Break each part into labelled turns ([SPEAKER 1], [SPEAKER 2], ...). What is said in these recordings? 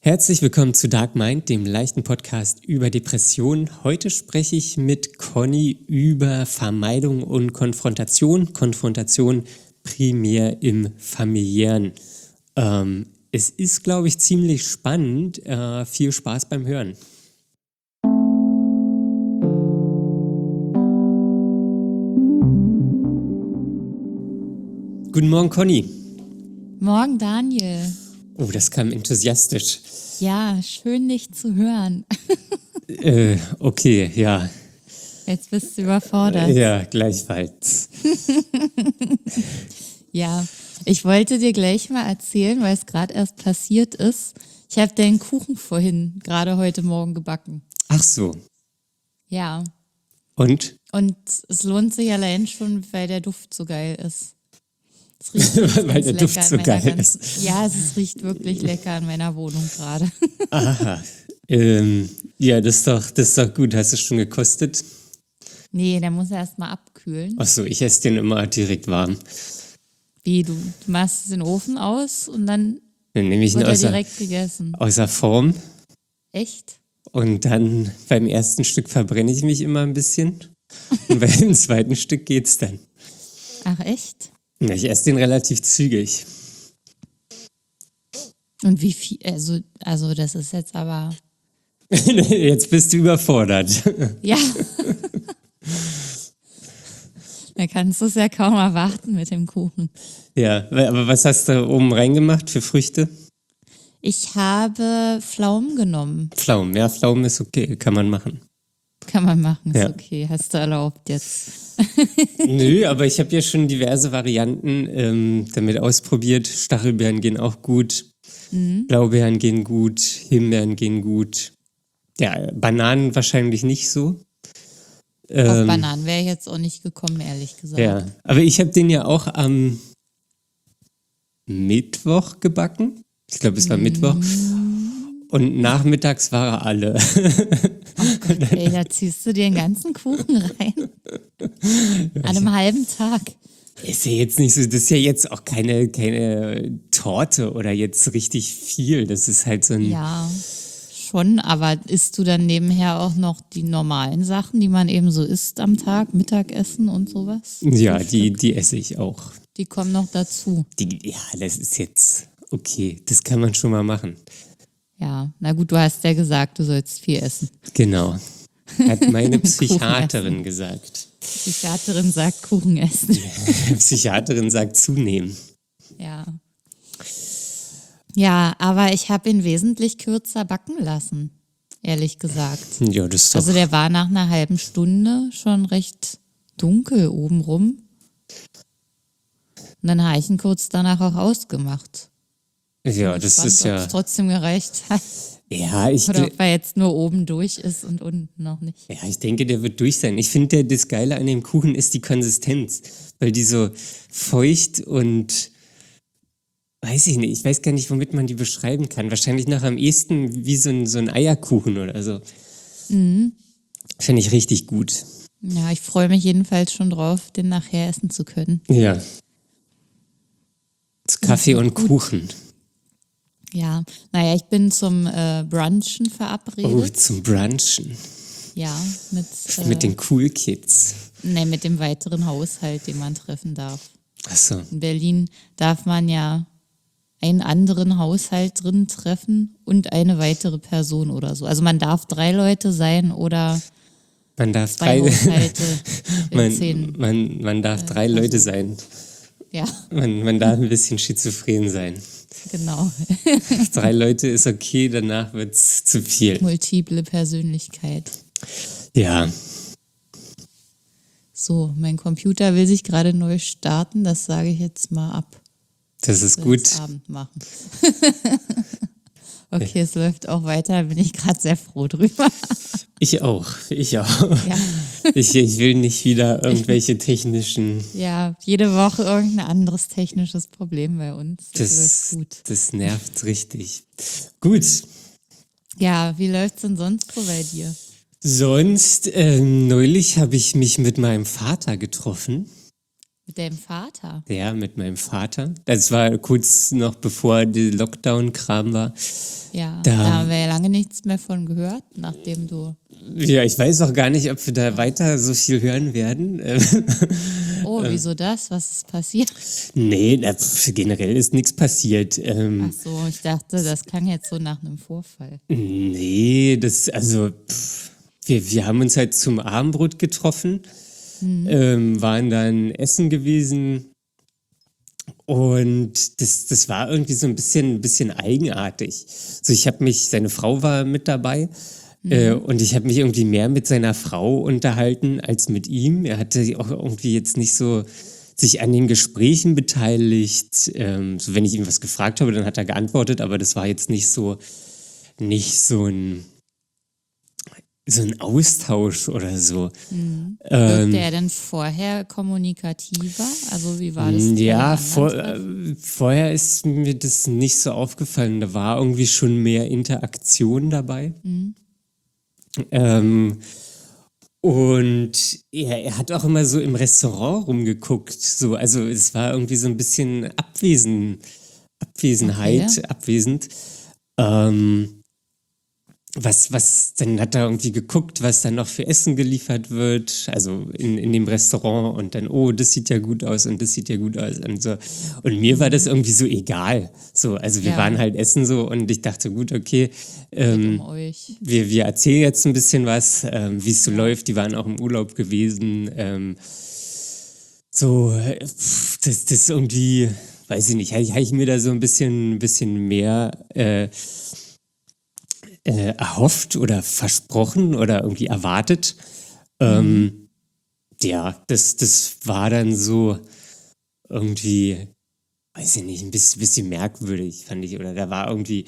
[SPEAKER 1] Herzlich willkommen zu Dark Mind, dem leichten Podcast über Depressionen. Heute spreche ich mit Conny über Vermeidung und Konfrontation. Konfrontation primär im Familiären. Es ist, glaube ich, ziemlich spannend. Viel Spaß beim Hören. Guten Morgen, Conny.
[SPEAKER 2] Morgen, Daniel.
[SPEAKER 1] Oh, das kam enthusiastisch.
[SPEAKER 2] Ja, schön, dich zu hören.
[SPEAKER 1] Okay, ja.
[SPEAKER 2] Jetzt bist du überfordert.
[SPEAKER 1] Ja, gleichfalls.
[SPEAKER 2] Ja, ich wollte dir gleich mal erzählen, weil es gerade erst passiert ist. Ich habe deinen Kuchen vorhin, gerade heute Morgen gebacken.
[SPEAKER 1] Ach so.
[SPEAKER 2] Ja.
[SPEAKER 1] Und?
[SPEAKER 2] Und es lohnt sich allein schon, weil der Duft so geil ist.
[SPEAKER 1] Weil der Duft so geil ist.
[SPEAKER 2] Ja, es riecht wirklich lecker in meiner Wohnung gerade.
[SPEAKER 1] Aha. Ja, das ist doch gut. Hast du es schon gekostet?
[SPEAKER 2] Nee, der muss erst mal abkühlen.
[SPEAKER 1] Ach so, ich esse den immer direkt warm.
[SPEAKER 2] Wie, du machst den Ofen aus und dann
[SPEAKER 1] nehme ich ihn
[SPEAKER 2] wird er direkt gegessen.
[SPEAKER 1] außer Form.
[SPEAKER 2] Echt?
[SPEAKER 1] Und dann beim ersten Stück verbrenne ich mich immer ein bisschen. Und beim zweiten Stück geht's dann.
[SPEAKER 2] Ach, echt?
[SPEAKER 1] Ja, ich esse den relativ zügig.
[SPEAKER 2] Und wie viel, also das ist jetzt aber...
[SPEAKER 1] Jetzt bist du überfordert.
[SPEAKER 2] Ja. Da kannst du es ja kaum erwarten mit dem Kuchen.
[SPEAKER 1] Ja, aber was hast du oben reingemacht für Früchte?
[SPEAKER 2] Ich habe Pflaumen genommen.
[SPEAKER 1] Pflaumen, ja, Pflaumen ist okay, kann man machen.
[SPEAKER 2] Kann man machen, ist
[SPEAKER 1] Ja.
[SPEAKER 2] okay. Hast du erlaubt jetzt.
[SPEAKER 1] Nö, aber ich habe ja schon diverse Varianten damit ausprobiert. Stachelbeeren gehen auch gut, Blaubeeren gehen gut, Himbeeren gehen gut. Ja, Bananen wahrscheinlich nicht so.
[SPEAKER 2] Auf Bananen wäre ich jetzt auch nicht gekommen, ehrlich gesagt.
[SPEAKER 1] Ja, aber ich habe den ja auch am Mittwoch gebacken. Ich glaube, es war Mittwoch. Und nachmittags war er alle.
[SPEAKER 2] Ey, da ziehst du dir den ganzen Kuchen rein. An einem halben Tag.
[SPEAKER 1] Ist ja jetzt nicht so, das ist ja jetzt auch keine Torte oder jetzt richtig viel. Das ist halt so ein...
[SPEAKER 2] Ja, schon, aber isst du dann nebenher auch noch die normalen Sachen, die man eben so isst am Tag, Mittagessen und sowas?
[SPEAKER 1] Ja, die esse ich auch.
[SPEAKER 2] Die kommen noch dazu.
[SPEAKER 1] Ja, das ist jetzt okay. Das kann man schon mal machen.
[SPEAKER 2] Ja, na gut, du hast ja gesagt, du sollst viel essen.
[SPEAKER 1] Genau. Hat meine Psychiaterin gesagt.
[SPEAKER 2] Die Psychiaterin sagt Kuchen essen.
[SPEAKER 1] Psychiaterin sagt zunehmen.
[SPEAKER 2] Ja. Ja, aber ich habe ihn wesentlich kürzer backen lassen, ehrlich gesagt.
[SPEAKER 1] Ja, das ist doch...
[SPEAKER 2] Also der war nach einer halben Stunde schon recht dunkel obenrum. Und dann habe ich ihn kurz danach auch ausgemacht.
[SPEAKER 1] ja, das
[SPEAKER 2] Spannend,
[SPEAKER 1] ist
[SPEAKER 2] ob
[SPEAKER 1] ja...
[SPEAKER 2] es trotzdem gereicht hat.
[SPEAKER 1] Ja,
[SPEAKER 2] Oder ob er jetzt nur oben durch ist und unten noch nicht.
[SPEAKER 1] Ja, ich denke, der wird durch sein. Ich finde, das Geile an dem Kuchen ist die Konsistenz, weil die so feucht und weiß ich nicht, ich weiß gar nicht, womit man die beschreiben kann. Wahrscheinlich noch am ehesten wie so ein Eierkuchen oder so. Finde ich richtig gut.
[SPEAKER 2] Ja, ich freue mich jedenfalls schon drauf, den nachher essen zu können.
[SPEAKER 1] Ja. Kaffee und Kuchen.
[SPEAKER 2] Ja, naja, ich bin zum Brunchen
[SPEAKER 1] Oh,
[SPEAKER 2] verabredet.
[SPEAKER 1] zum Brunchen.
[SPEAKER 2] Ja,
[SPEAKER 1] Mit den Cool Kids.
[SPEAKER 2] mit dem weiteren Haushalt, den man treffen darf.
[SPEAKER 1] Achso.
[SPEAKER 2] In Berlin darf man ja einen anderen Haushalt drin treffen und eine weitere Person oder so. Also man darf 3 Leute sein oder
[SPEAKER 1] Man darf
[SPEAKER 2] 2
[SPEAKER 1] drei,
[SPEAKER 2] Haushalte in 10.
[SPEAKER 1] man darf 3 Leute sein.
[SPEAKER 2] Ja,
[SPEAKER 1] Man darf ein bisschen schizophren sein.
[SPEAKER 2] genau.
[SPEAKER 1] 3 Leute ist okay, danach wird's zu viel.
[SPEAKER 2] Multiple Persönlichkeit.
[SPEAKER 1] Ja,
[SPEAKER 2] So, mein Computer will sich gerade neu starten, das sage ich jetzt mal ab.
[SPEAKER 1] das ist
[SPEAKER 2] Will
[SPEAKER 1] gut.
[SPEAKER 2] jetzt Abend machen. Okay, es läuft auch weiter, da bin ich gerade sehr froh drüber.
[SPEAKER 1] Ich auch.
[SPEAKER 2] Ja.
[SPEAKER 1] Ich will nicht wieder irgendwelche technischen...
[SPEAKER 2] Ja, jede Woche irgendein anderes technisches Problem bei uns. Das läuft gut.
[SPEAKER 1] Das nervt richtig. Gut,
[SPEAKER 2] Ja, wie läuft's denn sonst so bei dir?
[SPEAKER 1] sonst neulich habe ich mich mit meinem Vater getroffen.
[SPEAKER 2] Mit deinem Vater?
[SPEAKER 1] Ja, mit meinem Vater. Das war kurz noch bevor der Lockdown-Kram war.
[SPEAKER 2] Ja,
[SPEAKER 1] Da-
[SPEAKER 2] da haben wir ja lange nichts mehr von gehört, nachdem du.
[SPEAKER 1] Ja, ich weiß auch gar nicht, ob wir da weiter so viel hören werden.
[SPEAKER 2] Oh, wieso das? Was ist passiert?
[SPEAKER 1] Nee, generell ist nichts passiert.
[SPEAKER 2] Ach so, ich dachte, das klang jetzt so nach einem Vorfall.
[SPEAKER 1] Nee, wir haben uns halt zum Abendbrot getroffen, waren dann essen gewesen und das war irgendwie so ein bisschen eigenartig. So, seine Frau war mit dabei und ich habe mich irgendwie mehr mit seiner Frau unterhalten als mit ihm. Er hatte auch irgendwie jetzt nicht so sich an den Gesprächen beteiligt. So, wenn ich ihm was gefragt habe, dann hat er geantwortet, aber das war jetzt nicht so so ein Austausch oder so.
[SPEAKER 2] Wirkte er denn vorher kommunikativer? Also wie war das?
[SPEAKER 1] Ja,
[SPEAKER 2] bei den anderen Treffen?
[SPEAKER 1] vorher ist mir das nicht so aufgefallen. Da war irgendwie schon mehr Interaktion dabei. Und er hat auch immer so im Restaurant rumgeguckt. So, also es war irgendwie so ein bisschen Abwesenheit,
[SPEAKER 2] Okay.
[SPEAKER 1] abwesend. Dann hat er irgendwie geguckt, was dann noch für Essen geliefert wird, also in dem Restaurant und dann, oh, das sieht ja gut aus und das sieht ja gut aus und so. Und mir war das irgendwie so egal. So, also wir
[SPEAKER 2] Ja.
[SPEAKER 1] waren halt essen so und ich dachte, gut, okay,
[SPEAKER 2] Geht um euch.
[SPEAKER 1] wir erzählen jetzt ein bisschen was, wie es so läuft. Die waren auch im Urlaub gewesen. Das ist irgendwie, weiß ich nicht, habe ich mir da so ein bisschen mehr erhofft oder versprochen oder irgendwie erwartet. Ja, das war dann so irgendwie, weiß ich nicht, ein bisschen merkwürdig, fand ich. Oder da war irgendwie,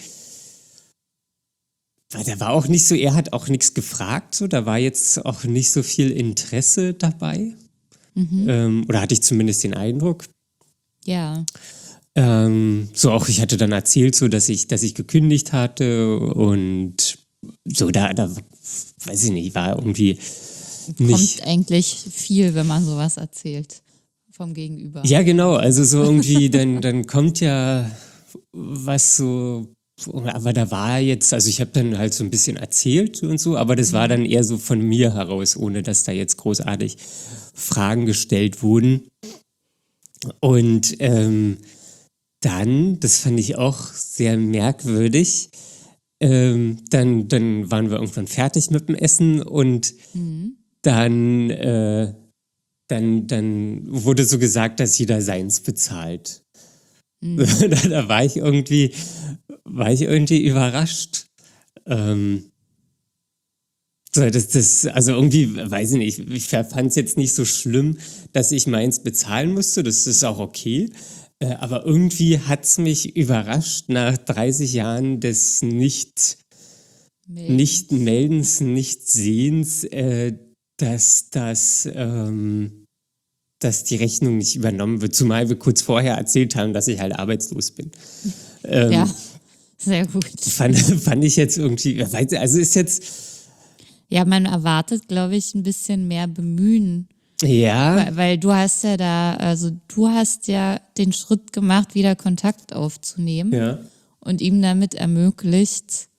[SPEAKER 1] da war auch nicht so, er hat auch nichts gefragt, so, da war jetzt auch nicht so viel Interesse dabei. Oder hatte ich zumindest den Eindruck.
[SPEAKER 2] Ja.
[SPEAKER 1] So auch, ich hatte dann erzählt, so, dass ich gekündigt hatte und so, da weiß ich nicht, war irgendwie nicht.
[SPEAKER 2] Kommt eigentlich viel, wenn man sowas erzählt vom Gegenüber.
[SPEAKER 1] Ja, genau, also so irgendwie, dann kommt ja was so, aber da war jetzt, also ich habe dann halt so ein bisschen erzählt und so, aber das war dann eher so von mir heraus, ohne dass da jetzt großartig Fragen gestellt wurden. Und dann, das fand ich auch sehr merkwürdig, dann waren wir irgendwann fertig mit dem Essen und dann wurde so gesagt, dass jeder seins bezahlt. Da war ich irgendwie überrascht. Also irgendwie, weiß ich nicht, ich fand es jetzt nicht so schlimm, dass ich meins bezahlen musste, das ist auch okay. Aber irgendwie hat es mich überrascht, nach 30 Jahren des Nicht-Meldens, Nicht-Sehens, dass die Rechnung nicht übernommen wird, zumal wir kurz vorher erzählt haben, dass ich halt arbeitslos bin.
[SPEAKER 2] Ja, sehr gut.
[SPEAKER 1] Fand ich jetzt irgendwie, also ist jetzt,
[SPEAKER 2] Ja, man erwartet, glaube ich, ein bisschen mehr Bemühen.
[SPEAKER 1] ja,
[SPEAKER 2] Weil du hast ja den Schritt gemacht, wieder Kontakt aufzunehmen
[SPEAKER 1] ja.
[SPEAKER 2] und ihm damit ermöglicht,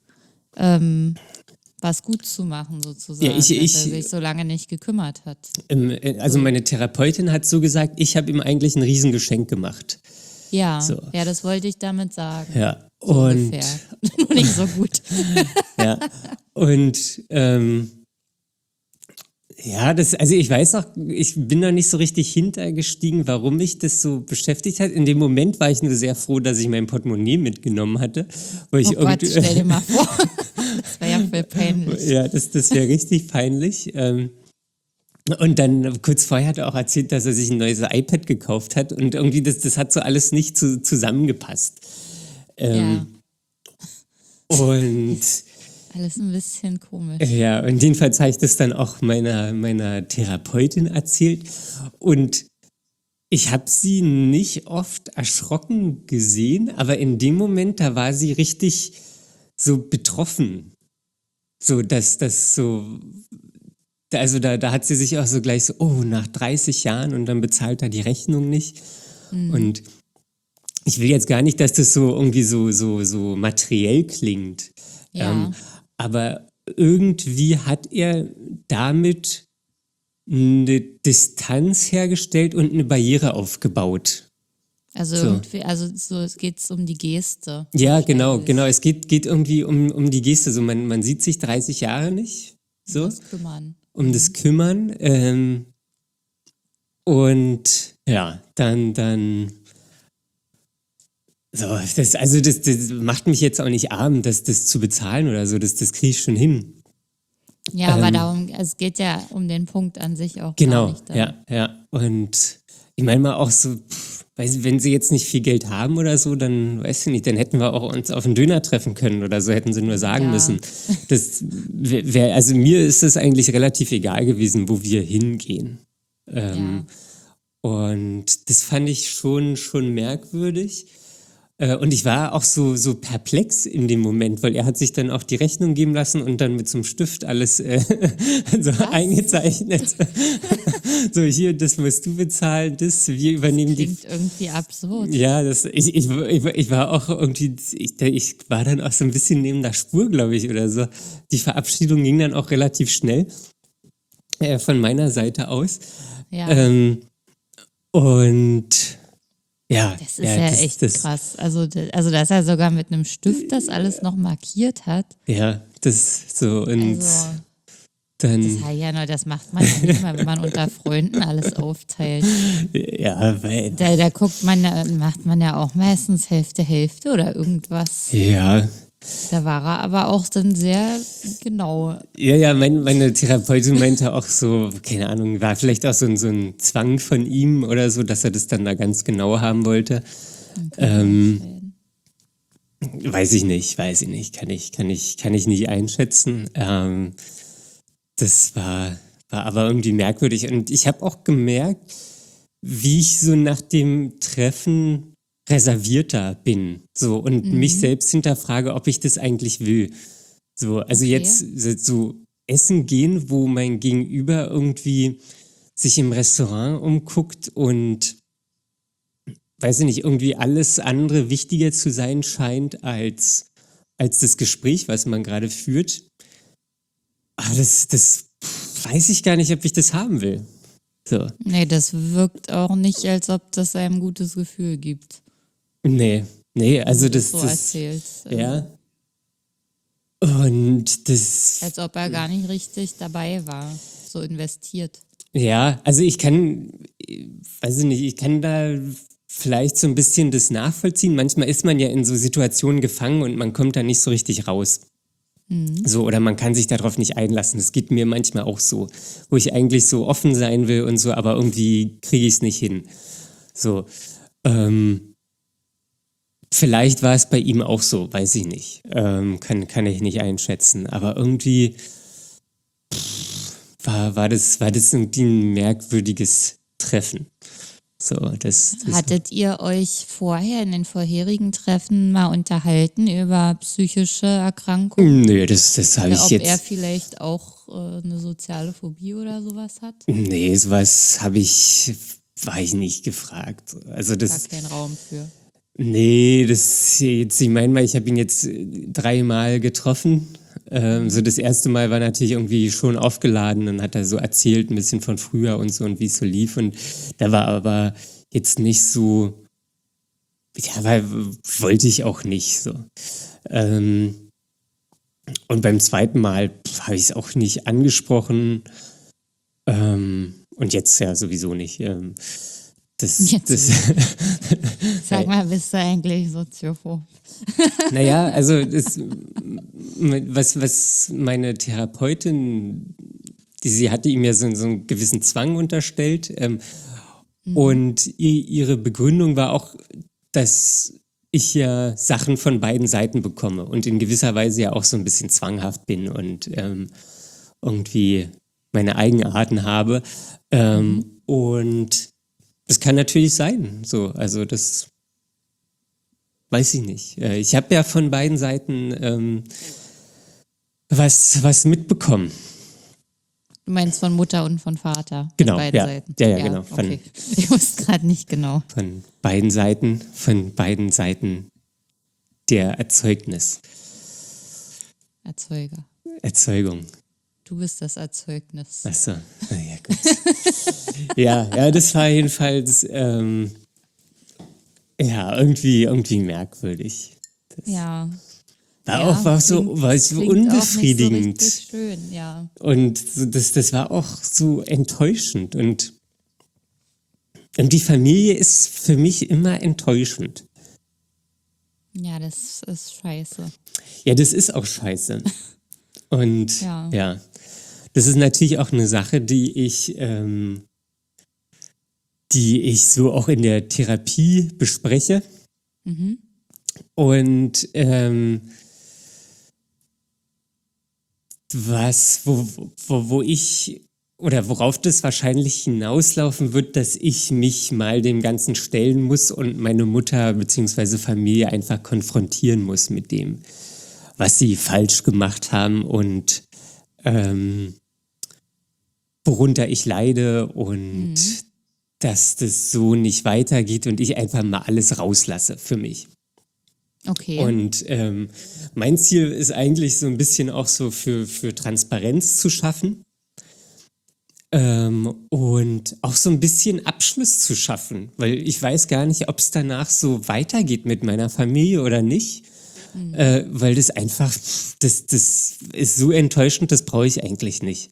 [SPEAKER 2] was gut zu machen, sozusagen,
[SPEAKER 1] Ja,
[SPEAKER 2] dass er sich so lange nicht gekümmert hat.
[SPEAKER 1] Also meine Therapeutin hat so gesagt, ich habe ihm eigentlich ein Riesengeschenk gemacht.
[SPEAKER 2] Ja,
[SPEAKER 1] So.
[SPEAKER 2] ja, das wollte ich damit sagen.
[SPEAKER 1] Ja,
[SPEAKER 2] So ungefähr. Nur nicht so gut.
[SPEAKER 1] ja, und ja, also ich weiß auch, ich bin noch nicht so richtig hintergestiegen, warum mich das so beschäftigt hat. In dem Moment war ich nur sehr froh, dass ich mein Portemonnaie mitgenommen hatte. Weil ich
[SPEAKER 2] Oh Gott, stell dir mal vor. Das wäre ja voll peinlich.
[SPEAKER 1] Ja, das wäre richtig peinlich. Und dann kurz vorher hat er auch erzählt, dass er sich ein neues iPad gekauft hat und irgendwie das hat so alles nicht zusammengepasst.
[SPEAKER 2] Ja,
[SPEAKER 1] Und
[SPEAKER 2] alles ein bisschen komisch.
[SPEAKER 1] ja, und jedenfalls habe ich das dann auch meiner Therapeutin erzählt und ich habe sie nicht oft erschrocken gesehen, aber in dem Moment, da war sie richtig so betroffen. So, dass das so, da hat sie sich auch so gleich so, oh, nach 30 Jahren und dann bezahlt er die Rechnung nicht. Und ich will jetzt gar nicht, dass das so irgendwie so materiell klingt.
[SPEAKER 2] Ja.
[SPEAKER 1] Aber irgendwie hat er damit eine Distanz hergestellt und eine Barriere aufgebaut.
[SPEAKER 2] Also
[SPEAKER 1] So.
[SPEAKER 2] irgendwie, also so, es geht um die Geste.
[SPEAKER 1] Ja, genau.
[SPEAKER 2] wahrscheinlich.
[SPEAKER 1] Es geht irgendwie um die Geste. So, man sieht sich 30 Jahre nicht. So,
[SPEAKER 2] Das Kümmern.
[SPEAKER 1] um das Kümmern. Und ja, dann. So, das macht mich jetzt auch nicht arm, das zu bezahlen oder so. Das kriege ich schon hin.
[SPEAKER 2] Ja, aber darum, es geht ja um den Punkt an sich auch gar
[SPEAKER 1] Genau,
[SPEAKER 2] nicht. Dann.
[SPEAKER 1] ja. Und ich meine mal auch so, wenn sie jetzt nicht viel Geld haben oder so, dann weiß ich nicht, dann hätten wir auch uns auf einen Döner treffen können oder so, hätten sie nur sagen
[SPEAKER 2] Ja.
[SPEAKER 1] müssen. Also mir ist es eigentlich relativ egal gewesen, wo wir hingehen.
[SPEAKER 2] Ja.
[SPEAKER 1] Und das fand ich schon merkwürdig. Und ich war auch so perplex in dem Moment, weil er hat sich dann auch die Rechnung geben lassen und dann mit so einem Stift alles so eingezeichnet. So, hier, das musst du bezahlen, wir übernehmen die.
[SPEAKER 2] Klingt irgendwie absurd.
[SPEAKER 1] Ja, ich war auch irgendwie, ich war dann auch so ein bisschen neben der Spur, glaube ich, oder so. Die Verabschiedung ging dann auch relativ schnell von meiner Seite aus.
[SPEAKER 2] Ja.
[SPEAKER 1] Und ja,
[SPEAKER 2] Das ist ja echt krass. Also, dass er sogar mit einem Stift das alles noch markiert hat.
[SPEAKER 1] Ja, das so und
[SPEAKER 2] Also,
[SPEAKER 1] dann.
[SPEAKER 2] das macht man ja nicht mal, wenn man unter Freunden alles aufteilt.
[SPEAKER 1] Ja, weil.
[SPEAKER 2] Da macht man ja auch meistens Hälfte oder irgendwas.
[SPEAKER 1] Ja.
[SPEAKER 2] Da war er aber auch dann sehr genau.
[SPEAKER 1] Ja, meine Therapeutin meinte auch so, keine Ahnung, war vielleicht auch so ein Zwang von ihm oder so, dass er das dann da ganz genau haben wollte. Weiß ich nicht, kann ich nicht einschätzen. Das war aber irgendwie merkwürdig. Und ich habe auch gemerkt, wie ich so nach dem Treffen reservierter bin. So, und mich selbst hinterfrage, ob ich das eigentlich will. So, also
[SPEAKER 2] Okay.
[SPEAKER 1] jetzt so essen gehen, wo mein Gegenüber irgendwie sich im Restaurant umguckt und weiß ich nicht, irgendwie alles andere wichtiger zu sein scheint als das Gespräch, was man gerade führt. Aber das weiß ich gar nicht, ob ich das haben will. So.
[SPEAKER 2] Nee, das wirkt auch nicht, als ob das einem ein gutes Gefühl gibt.
[SPEAKER 1] Nee, also das
[SPEAKER 2] so erzählt.
[SPEAKER 1] ja. Und das,
[SPEAKER 2] Als ob er gar nicht richtig dabei war, so investiert.
[SPEAKER 1] ja, also weiß ich nicht, ich kann da vielleicht so ein bisschen das nachvollziehen. Manchmal ist man ja in so Situationen gefangen und man kommt da nicht so richtig raus. So, oder man kann sich darauf nicht einlassen. Das geht mir manchmal auch so, wo ich eigentlich so offen sein will und so, aber irgendwie kriege ich es nicht hin. So, vielleicht war es bei ihm auch so, weiß ich nicht. Kann ich nicht einschätzen. Aber irgendwie war das irgendwie ein merkwürdiges Treffen. So, das
[SPEAKER 2] Hattet ihr euch vorher in den vorherigen Treffen mal unterhalten über psychische Erkrankungen?
[SPEAKER 1] Nö, das habe ich
[SPEAKER 2] Ob er
[SPEAKER 1] jetzt.
[SPEAKER 2] vielleicht auch eine soziale Phobie oder sowas hat?
[SPEAKER 1] Nee, sowas war ich nicht gefragt. Also
[SPEAKER 2] Gar
[SPEAKER 1] das.
[SPEAKER 2] kein Raum für.
[SPEAKER 1] Nee, ich meine mal, ich habe ihn jetzt 3 Mal getroffen. So das erste Mal war natürlich irgendwie schon aufgeladen, dann hat er so erzählt ein bisschen von früher und so und wie es so lief und da war aber jetzt nicht so, ja, weil wollte ich auch nicht so. Und beim zweiten Mal habe ich es auch nicht angesprochen und jetzt ja sowieso nicht.
[SPEAKER 2] Jetzt Sag mal, bist du eigentlich Soziophob?
[SPEAKER 1] Naja, also was meine Therapeutin, sie hatte ihm ja so einen gewissen Zwang unterstellt und ihre Begründung war auch, dass ich ja Sachen von beiden Seiten bekomme und in gewisser Weise ja auch so ein bisschen zwanghaft bin und irgendwie meine Eigenarten habe. Und das kann natürlich sein, so, also das weiß ich nicht. Ich habe ja von beiden Seiten was mitbekommen.
[SPEAKER 2] Du meinst von Mutter und von Vater?
[SPEAKER 1] Genau,
[SPEAKER 2] Von beiden
[SPEAKER 1] ja.
[SPEAKER 2] Seiten?
[SPEAKER 1] Ja, genau.
[SPEAKER 2] Okay. Ich wusste gerade nicht genau.
[SPEAKER 1] Von beiden Seiten der Erzeugung.
[SPEAKER 2] Du bist das Erzeugnis.
[SPEAKER 1] Ach so, naja, gut. Ja, das war jedenfalls, irgendwie merkwürdig.
[SPEAKER 2] Ja.
[SPEAKER 1] War so
[SPEAKER 2] klingt
[SPEAKER 1] unbefriedigend.
[SPEAKER 2] Auch nicht so richtig schön, ja.
[SPEAKER 1] Und so, das war auch so enttäuschend. Und die Familie ist für mich immer enttäuschend.
[SPEAKER 2] Ja, das ist scheiße.
[SPEAKER 1] Ja, das ist auch scheiße. Und
[SPEAKER 2] Ja.
[SPEAKER 1] das ist natürlich auch eine Sache, die ich so auch in der Therapie bespreche. Und wo ich oder worauf das wahrscheinlich hinauslaufen wird, dass ich mich mal dem Ganzen stellen muss und meine Mutter bzw. Familie einfach konfrontieren muss mit dem, was sie falsch gemacht haben und worunter ich leide und dass das so nicht weitergeht und ich einfach mal alles rauslasse für mich.
[SPEAKER 2] Okay.
[SPEAKER 1] Und mein Ziel ist eigentlich so ein bisschen auch so für Transparenz zu schaffen und auch so ein bisschen Abschluss zu schaffen, weil ich weiß gar nicht, ob es danach so weitergeht mit meiner Familie oder nicht, weil das einfach, das ist so enttäuschend, das brauche ich eigentlich nicht.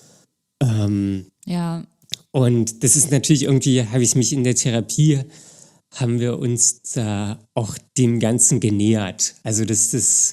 [SPEAKER 2] Ja.
[SPEAKER 1] Und das ist natürlich irgendwie, habe ich mich in der Therapie, haben wir uns da auch dem Ganzen genähert. Also
[SPEAKER 2] Ist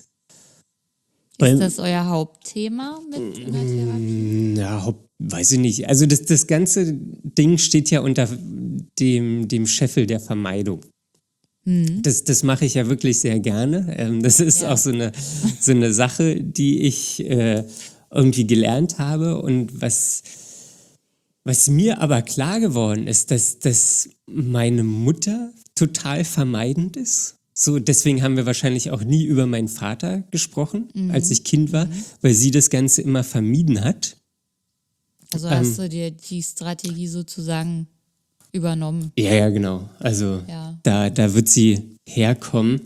[SPEAKER 2] das euer Hauptthema mit in der Therapie?
[SPEAKER 1] Ja, weiß ich nicht. Also das ganze Ding steht ja unter dem Scheffel der Vermeidung. Das mache ich ja wirklich sehr gerne. Das ist auch so eine Sache, die ich irgendwie gelernt habe und was mir aber klar geworden ist, dass meine Mutter total vermeidend ist. So, deswegen haben wir wahrscheinlich auch nie über meinen Vater gesprochen, als ich Kind war, weil sie das Ganze immer vermieden hat.
[SPEAKER 2] Also hast du dir die Strategie sozusagen übernommen?
[SPEAKER 1] Ja, genau. Also
[SPEAKER 2] Ja.
[SPEAKER 1] da wird sie herkommen.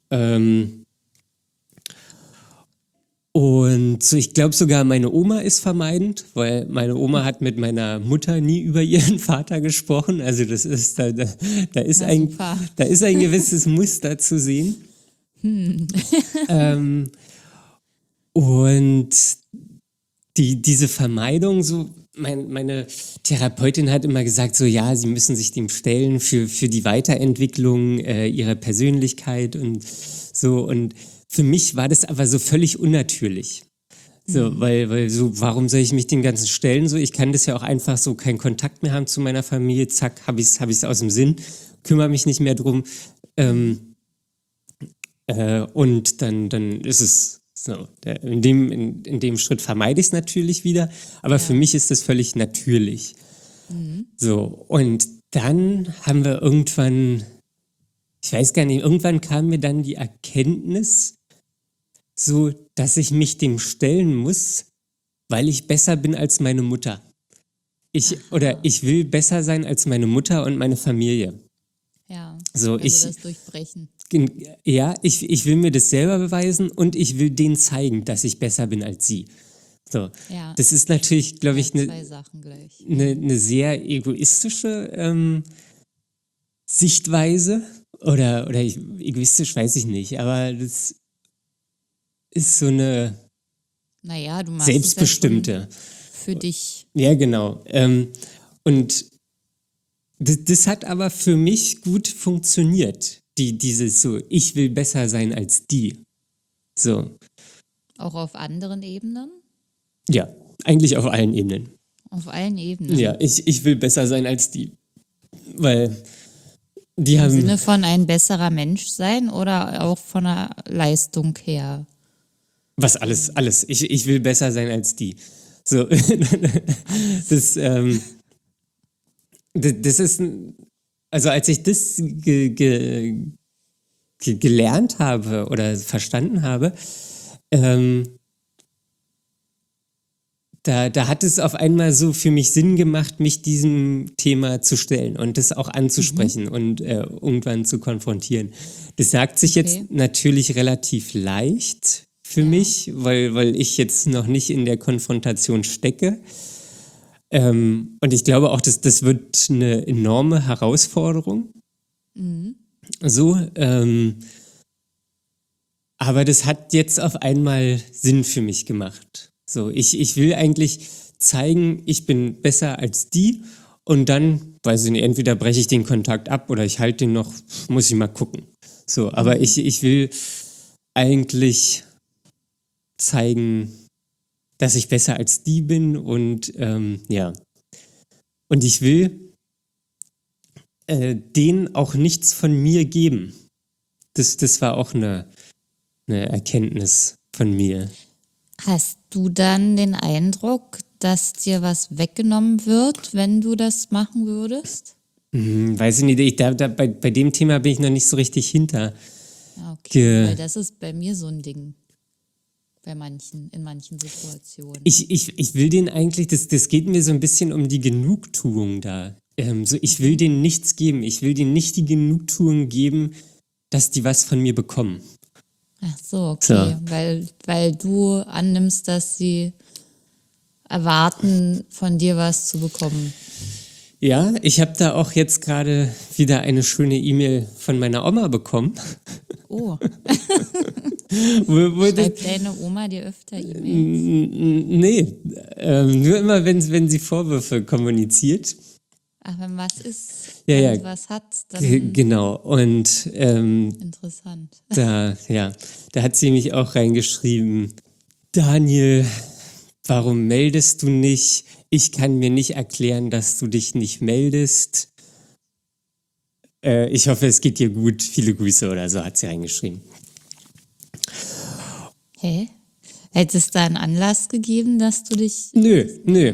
[SPEAKER 1] Und so, ich glaube sogar, meine Oma ist vermeidend, weil meine Oma hat mit meiner Mutter nie über ihren Vater gesprochen. Also das ist, da ist
[SPEAKER 2] super.
[SPEAKER 1] da ist ein gewisses Muster zu sehen. Und diese Vermeidung, so, meine Therapeutin hat immer gesagt, so ja, sie müssen sich dem stellen für die Weiterentwicklung ihrer Persönlichkeit und so. Und für mich war das aber so völlig unnatürlich. So, weil so, warum soll ich mich dem Ganzen stellen? So, ich kann das ja auch einfach so keinen Kontakt mehr haben zu meiner Familie. Zack, hab ich's aus dem Sinn, kümmere mich nicht mehr drum. Und dann ist es so. In dem Schritt vermeide ich es natürlich wieder, aber für mich ist das völlig natürlich. So, und dann haben wir irgendwann, ich weiß gar nicht, irgendwann kam mir dann die Erkenntnis, so, dass ich mich dem stellen muss, weil ich besser bin als meine Mutter. Ich will besser sein als meine Mutter und meine Familie.
[SPEAKER 2] Ja,
[SPEAKER 1] so,
[SPEAKER 2] also das Durchbrechen.
[SPEAKER 1] Ja, ich will mir das selber beweisen und ich will denen zeigen, dass ich besser bin als sie. So,
[SPEAKER 2] Ja.
[SPEAKER 1] das ist natürlich, glaube ich,
[SPEAKER 2] Zwei Sachen gleich.
[SPEAKER 1] eine sehr egoistische Sichtweise oder egoistisch weiß ich nicht, aber das ist so eine
[SPEAKER 2] Naja, du machst
[SPEAKER 1] selbstbestimmte.
[SPEAKER 2] es ja für dich.
[SPEAKER 1] Ja, genau. Und das hat aber für mich gut funktioniert. Dieses so, ich will besser sein als die. So.
[SPEAKER 2] Auch auf anderen Ebenen?
[SPEAKER 1] Ja, eigentlich auf allen Ebenen.
[SPEAKER 2] Auf allen Ebenen.
[SPEAKER 1] Ja, ich will besser sein als die. Weil die
[SPEAKER 2] Im
[SPEAKER 1] haben.
[SPEAKER 2] Sinne von ein besserer Mensch sein oder auch von der Leistung her?
[SPEAKER 1] Was alles. Ich will besser sein als die. So. Das ist. Also als ich das gelernt habe oder verstanden habe, da hat es auf einmal so für mich Sinn gemacht, mich diesem Thema zu stellen und das auch anzusprechen und irgendwann zu konfrontieren. Das sagt sich
[SPEAKER 2] Okay.
[SPEAKER 1] jetzt natürlich relativ leicht für
[SPEAKER 2] Ja.
[SPEAKER 1] mich, weil ich jetzt noch nicht in der Konfrontation stecke. Und ich glaube auch, das wird eine enorme Herausforderung. So, aber das hat jetzt auf einmal Sinn für mich gemacht. So, ich will eigentlich zeigen, ich bin besser als die und dann, weiß ich nicht, entweder breche ich den Kontakt ab oder ich halte den noch, muss ich mal gucken. So, aber ich will eigentlich zeigen, dass ich besser als die bin und ja. Und ich will denen auch nichts von mir geben. Das war auch eine Erkenntnis von mir.
[SPEAKER 2] Hast du dann den Eindruck, dass dir was weggenommen wird, wenn du das machen würdest?
[SPEAKER 1] Weiß ich nicht, bei dem Thema bin ich noch nicht so richtig hinter.
[SPEAKER 2] Ja, okay.
[SPEAKER 1] Ge-
[SPEAKER 2] Weil das ist bei mir so ein Ding. In manchen Situationen.
[SPEAKER 1] Ich will denen eigentlich, das geht mir so ein bisschen um die Genugtuung da. So, ich will denen nichts geben. Ich will denen nicht die Genugtuung geben, dass die was von mir bekommen.
[SPEAKER 2] Ach so, okay.
[SPEAKER 1] So.
[SPEAKER 2] Weil du annimmst, dass sie erwarten, von dir was zu bekommen.
[SPEAKER 1] Ja, ich habe da auch jetzt gerade wieder eine schöne E-Mail von meiner Oma bekommen.
[SPEAKER 2] Oh,
[SPEAKER 1] Wo das,
[SPEAKER 2] schreibt deine Oma dir öfter E-Mails?
[SPEAKER 1] nee, nur immer, wenn sie Vorwürfe kommuniziert.
[SPEAKER 2] Ach, wenn was ist,
[SPEAKER 1] Ja,
[SPEAKER 2] wenn
[SPEAKER 1] ja.
[SPEAKER 2] sie was hat, dann
[SPEAKER 1] Genau, und
[SPEAKER 2] interessant.
[SPEAKER 1] da hat sie mich auch reingeschrieben, Daniel, warum meldest du nicht? Ich kann mir nicht erklären, dass du dich nicht meldest. Ich hoffe, es geht dir gut. Viele Grüße oder so, hat sie reingeschrieben.
[SPEAKER 2] Hä? Hätte es da einen Anlass gegeben, dass du dich...
[SPEAKER 1] Nö.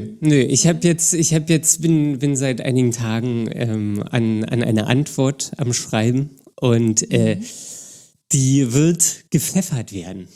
[SPEAKER 1] Bin seit einigen Tagen an einer Antwort am Schreiben und die wird gepfeffert werden.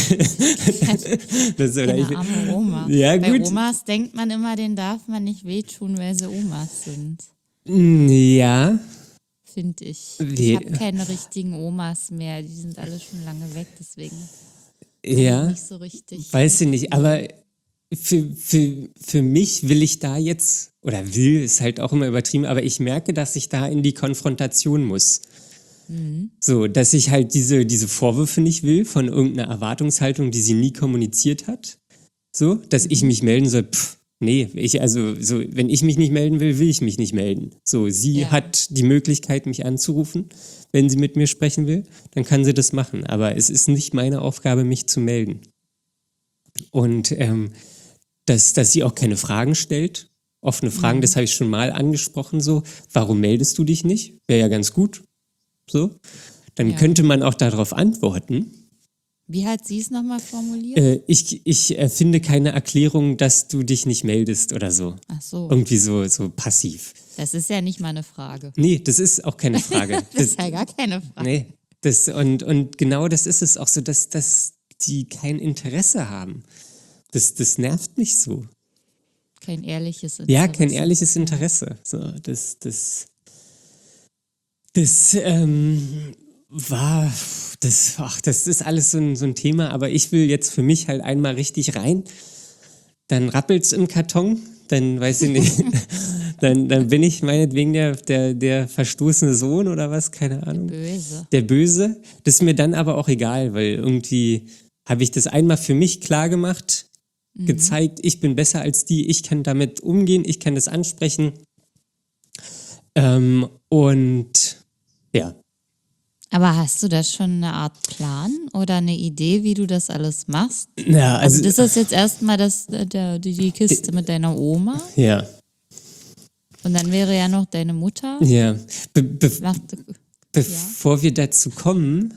[SPEAKER 2] Eine arme Oma.
[SPEAKER 1] Ja,
[SPEAKER 2] Bei
[SPEAKER 1] gut.
[SPEAKER 2] Omas denkt man immer, denen darf man nicht wehtun, weil sie Omas sind,
[SPEAKER 1] Ja,
[SPEAKER 2] finde ich.
[SPEAKER 1] Wie-
[SPEAKER 2] Ich habe keine richtigen Omas mehr, die sind alle schon lange weg, deswegen
[SPEAKER 1] ja,
[SPEAKER 2] nicht so richtig.
[SPEAKER 1] weiß ich nicht, aber für mich will ich da jetzt, oder will, ist halt auch immer übertrieben, aber ich merke, dass ich da in die Konfrontation muss. So, dass ich halt diese Vorwürfe nicht will von irgendeiner Erwartungshaltung, die sie nie kommuniziert hat. So, dass ich mich melden soll, nee, wenn ich mich nicht melden will, will ich mich nicht melden. So, sie
[SPEAKER 2] Ja.
[SPEAKER 1] hat die Möglichkeit, mich anzurufen, wenn sie mit mir sprechen will, dann kann sie das machen. Aber es ist nicht meine Aufgabe, mich zu melden. Und dass sie auch keine Fragen stellt, offene Fragen, das habe ich schon mal angesprochen, so, warum meldest du dich nicht? Wäre ja ganz gut. So, dann
[SPEAKER 2] Ja.
[SPEAKER 1] könnte man auch darauf antworten.
[SPEAKER 2] Wie hat sie es nochmal formuliert?
[SPEAKER 1] Ich finde keine Erklärung, dass du dich nicht meldest oder so.
[SPEAKER 2] Ach so,
[SPEAKER 1] Irgendwie so passiv.
[SPEAKER 2] das ist ja nicht mal eine Frage.
[SPEAKER 1] Nee, das ist auch keine Frage.
[SPEAKER 2] Das ist ja gar keine Frage.
[SPEAKER 1] Nee, und genau das ist es auch so, dass die kein Interesse haben. Das nervt mich so.
[SPEAKER 2] Kein ehrliches Interesse.
[SPEAKER 1] Ja, kein ehrliches Interesse. So, das das ist alles so ein Thema, aber ich will jetzt für mich halt einmal richtig rein. Dann rappelt's im Karton, dann weiß ich nicht, dann bin ich meinetwegen der verstoßene Sohn oder was, keine Ahnung.
[SPEAKER 2] Böse.
[SPEAKER 1] Der Böse. Das ist mir dann aber auch egal, weil irgendwie habe ich das einmal für mich klar gemacht, gezeigt, ich bin besser als die, ich kann damit umgehen, ich kann das ansprechen. Und ja.
[SPEAKER 2] Aber hast du da schon eine Art Plan oder eine Idee, wie du das alles machst?
[SPEAKER 1] Ja,
[SPEAKER 2] Also das ist jetzt erstmal die Kiste mit deiner Oma
[SPEAKER 1] ja,
[SPEAKER 2] und dann wäre ja noch deine Mutter.
[SPEAKER 1] ja.
[SPEAKER 2] Macht-
[SPEAKER 1] Bevor wir dazu kommen,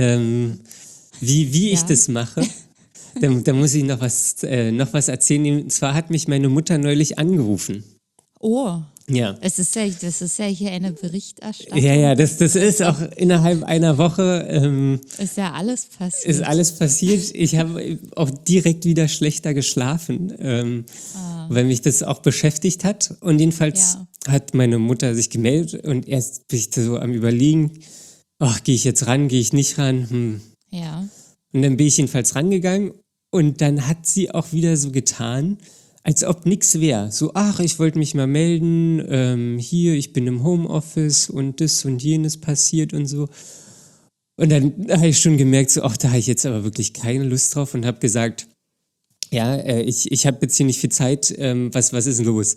[SPEAKER 1] wie ich
[SPEAKER 2] Ja.
[SPEAKER 1] das mache, da muss ich noch was erzählen. Und zwar hat mich meine Mutter neulich angerufen.
[SPEAKER 2] Oh,
[SPEAKER 1] Ja.
[SPEAKER 2] Das ist ja hier eine Berichterstattung.
[SPEAKER 1] Ja, das ist auch innerhalb einer Woche
[SPEAKER 2] Ist ja alles passiert.
[SPEAKER 1] ist alles passiert. Ich habe auch direkt wieder schlechter geschlafen, weil mich das auch beschäftigt hat. Und jedenfalls hat meine Mutter sich gemeldet und erst bin ich so am Überlegen, ach, gehe ich jetzt ran, gehe ich nicht ran?
[SPEAKER 2] Ja.
[SPEAKER 1] Und dann bin ich jedenfalls rangegangen und dann hat sie auch wieder so getan, als ob nichts wäre. So, ach, ich wollte mich mal melden, hier, ich bin im Homeoffice und das und jenes passiert und so. Und dann habe ich schon gemerkt, so, ach, da habe ich jetzt aber wirklich keine Lust drauf und habe gesagt, ja, ich habe jetzt hier nicht viel Zeit, was ist denn los?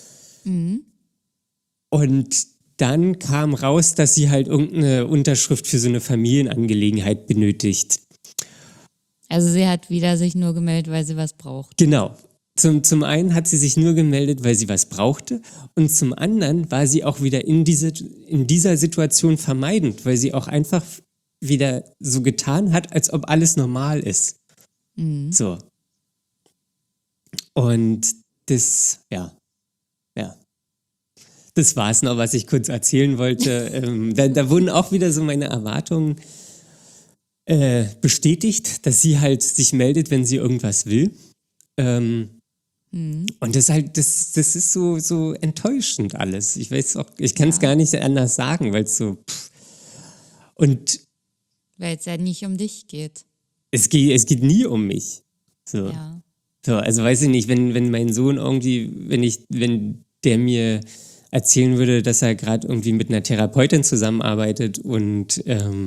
[SPEAKER 1] Und dann kam raus, dass sie halt irgendeine Unterschrift für so eine Familienangelegenheit benötigt.
[SPEAKER 2] Also sie hat wieder sich nur gemeldet, weil sie was braucht.
[SPEAKER 1] Genau. Zum einen hat sie sich nur gemeldet, weil sie was brauchte, und zum anderen war sie auch wieder in dieser Situation vermeidend, weil sie auch einfach wieder so getan hat, als ob alles normal ist. So. Und das, ja. Das war es noch, was ich kurz erzählen wollte. Da wurden auch wieder so meine Erwartungen bestätigt, dass sie halt sich meldet, wenn sie irgendwas will. Und das halt, das ist so enttäuschend alles. Ich weiß auch, ich kann es gar nicht anders sagen, weil es so. Und
[SPEAKER 2] weil es ja nicht um dich geht.
[SPEAKER 1] es geht nie um mich. So.
[SPEAKER 2] Ja.
[SPEAKER 1] So, also weiß ich nicht, wenn mein Sohn irgendwie, wenn der mir erzählen würde, dass er gerade irgendwie mit einer Therapeutin zusammenarbeitet und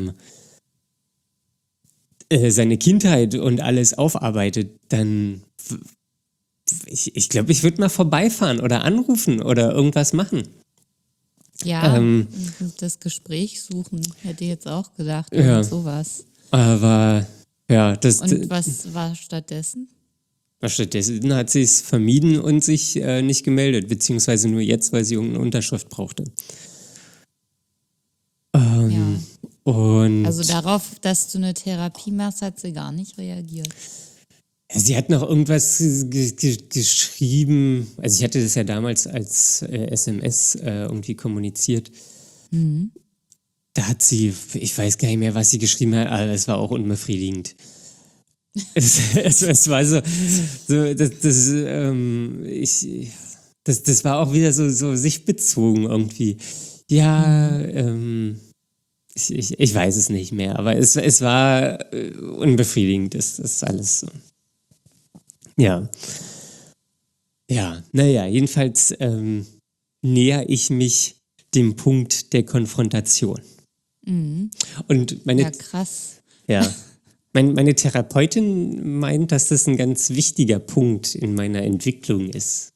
[SPEAKER 1] seine Kindheit und alles aufarbeitet, dann ich glaube, ich würde mal vorbeifahren oder anrufen oder irgendwas machen.
[SPEAKER 2] Ja, das Gespräch suchen, hätte ich jetzt auch gedacht.
[SPEAKER 1] Ja.
[SPEAKER 2] Und sowas.
[SPEAKER 1] Aber ja, das.
[SPEAKER 2] Und was war stattdessen?
[SPEAKER 1] Stattdessen hat sie es vermieden und sich nicht gemeldet, beziehungsweise nur jetzt, weil sie irgendeine Unterschrift brauchte.
[SPEAKER 2] Ja.
[SPEAKER 1] Und
[SPEAKER 2] Also darauf, dass du eine Therapie machst, hat sie gar nicht reagiert.
[SPEAKER 1] sie hat noch irgendwas geschrieben. Also ich hatte das ja damals als SMS irgendwie kommuniziert. Da hat sie, ich weiß gar nicht mehr, was sie geschrieben hat, aber es war auch unbefriedigend. Es war so das war auch wieder so sich bezogen irgendwie. Ja, ich weiß es nicht mehr, aber es war unbefriedigend, das ist alles so. Ja. Ja, naja, jedenfalls näher ich mich dem Punkt der Konfrontation. Und
[SPEAKER 2] Ja, krass.
[SPEAKER 1] ja, meine Therapeutin meint, dass das ein ganz wichtiger Punkt in meiner Entwicklung ist.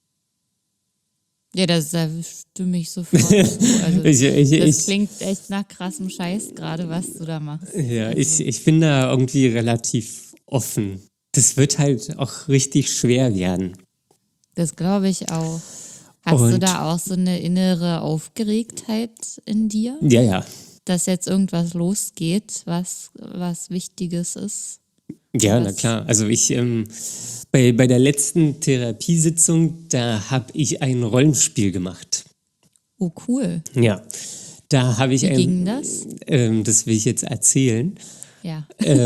[SPEAKER 2] Ja, da stimme ich sofort zu. Also, das klingt echt nach krassem Scheiß gerade, was du da machst.
[SPEAKER 1] Ja,
[SPEAKER 2] Also,
[SPEAKER 1] ich bin da irgendwie relativ offen. Das wird halt auch richtig schwer werden.
[SPEAKER 2] das glaube ich auch. Hast du
[SPEAKER 1] Und-
[SPEAKER 2] da auch so eine innere Aufgeregtheit in dir,
[SPEAKER 1] Ja.
[SPEAKER 2] dass jetzt irgendwas losgeht, was Wichtiges ist?
[SPEAKER 1] Ja, na
[SPEAKER 2] Was?
[SPEAKER 1] klar. Also ich, bei der letzten Therapiesitzung, da habe ich ein Rollenspiel gemacht.
[SPEAKER 2] Oh, cool.
[SPEAKER 1] Ja, da habe ich
[SPEAKER 2] Wie ging das?
[SPEAKER 1] das will ich jetzt erzählen.
[SPEAKER 2] Ja.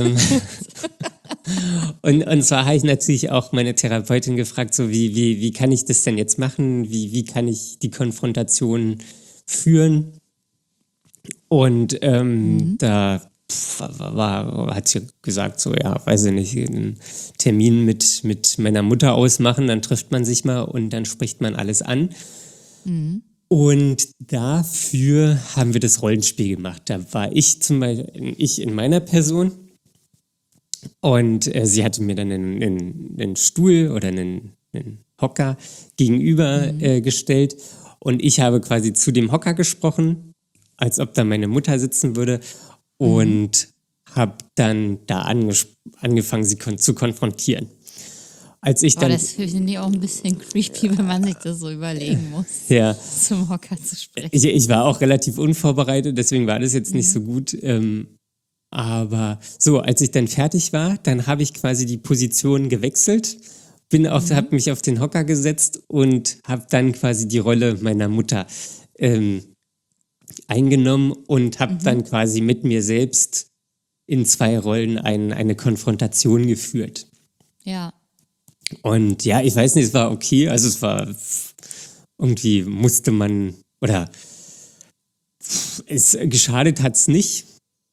[SPEAKER 1] Und zwar habe ich natürlich auch meine Therapeutin gefragt, so wie kann ich das denn jetzt machen? Wie kann ich die Konfrontation führen? Und da hat sie gesagt, so, ja, weiß ich nicht, einen Termin mit meiner Mutter ausmachen, dann trifft man sich mal und dann spricht man alles an. Und dafür haben wir das Rollenspiel gemacht. Da war ich zum Beispiel, ich in meiner Person, und sie hatte mir dann einen Stuhl oder einen Hocker gegenüber gestellt, und ich habe quasi zu dem Hocker gesprochen, als ob da meine Mutter sitzen würde, und habe dann da angefangen, sie zu konfrontieren. Als ich
[SPEAKER 2] Aber
[SPEAKER 1] dann,
[SPEAKER 2] das finde ich auch ein bisschen creepy, wenn man sich das so überlegen muss,
[SPEAKER 1] ja,
[SPEAKER 2] zum Hocker zu sprechen.
[SPEAKER 1] ich war auch relativ unvorbereitet, deswegen war das jetzt nicht so gut. Aber so, als ich dann fertig war, dann habe ich quasi die Position gewechselt habe mich auf den Hocker gesetzt und habe dann quasi die Rolle meiner Mutter eingenommen und habe dann quasi mit mir selbst in 2 Rollen eine Konfrontation geführt.
[SPEAKER 2] Ja.
[SPEAKER 1] Und ja, ich weiß nicht, es war okay, also es war irgendwie musste man, oder es geschadet hat es nicht.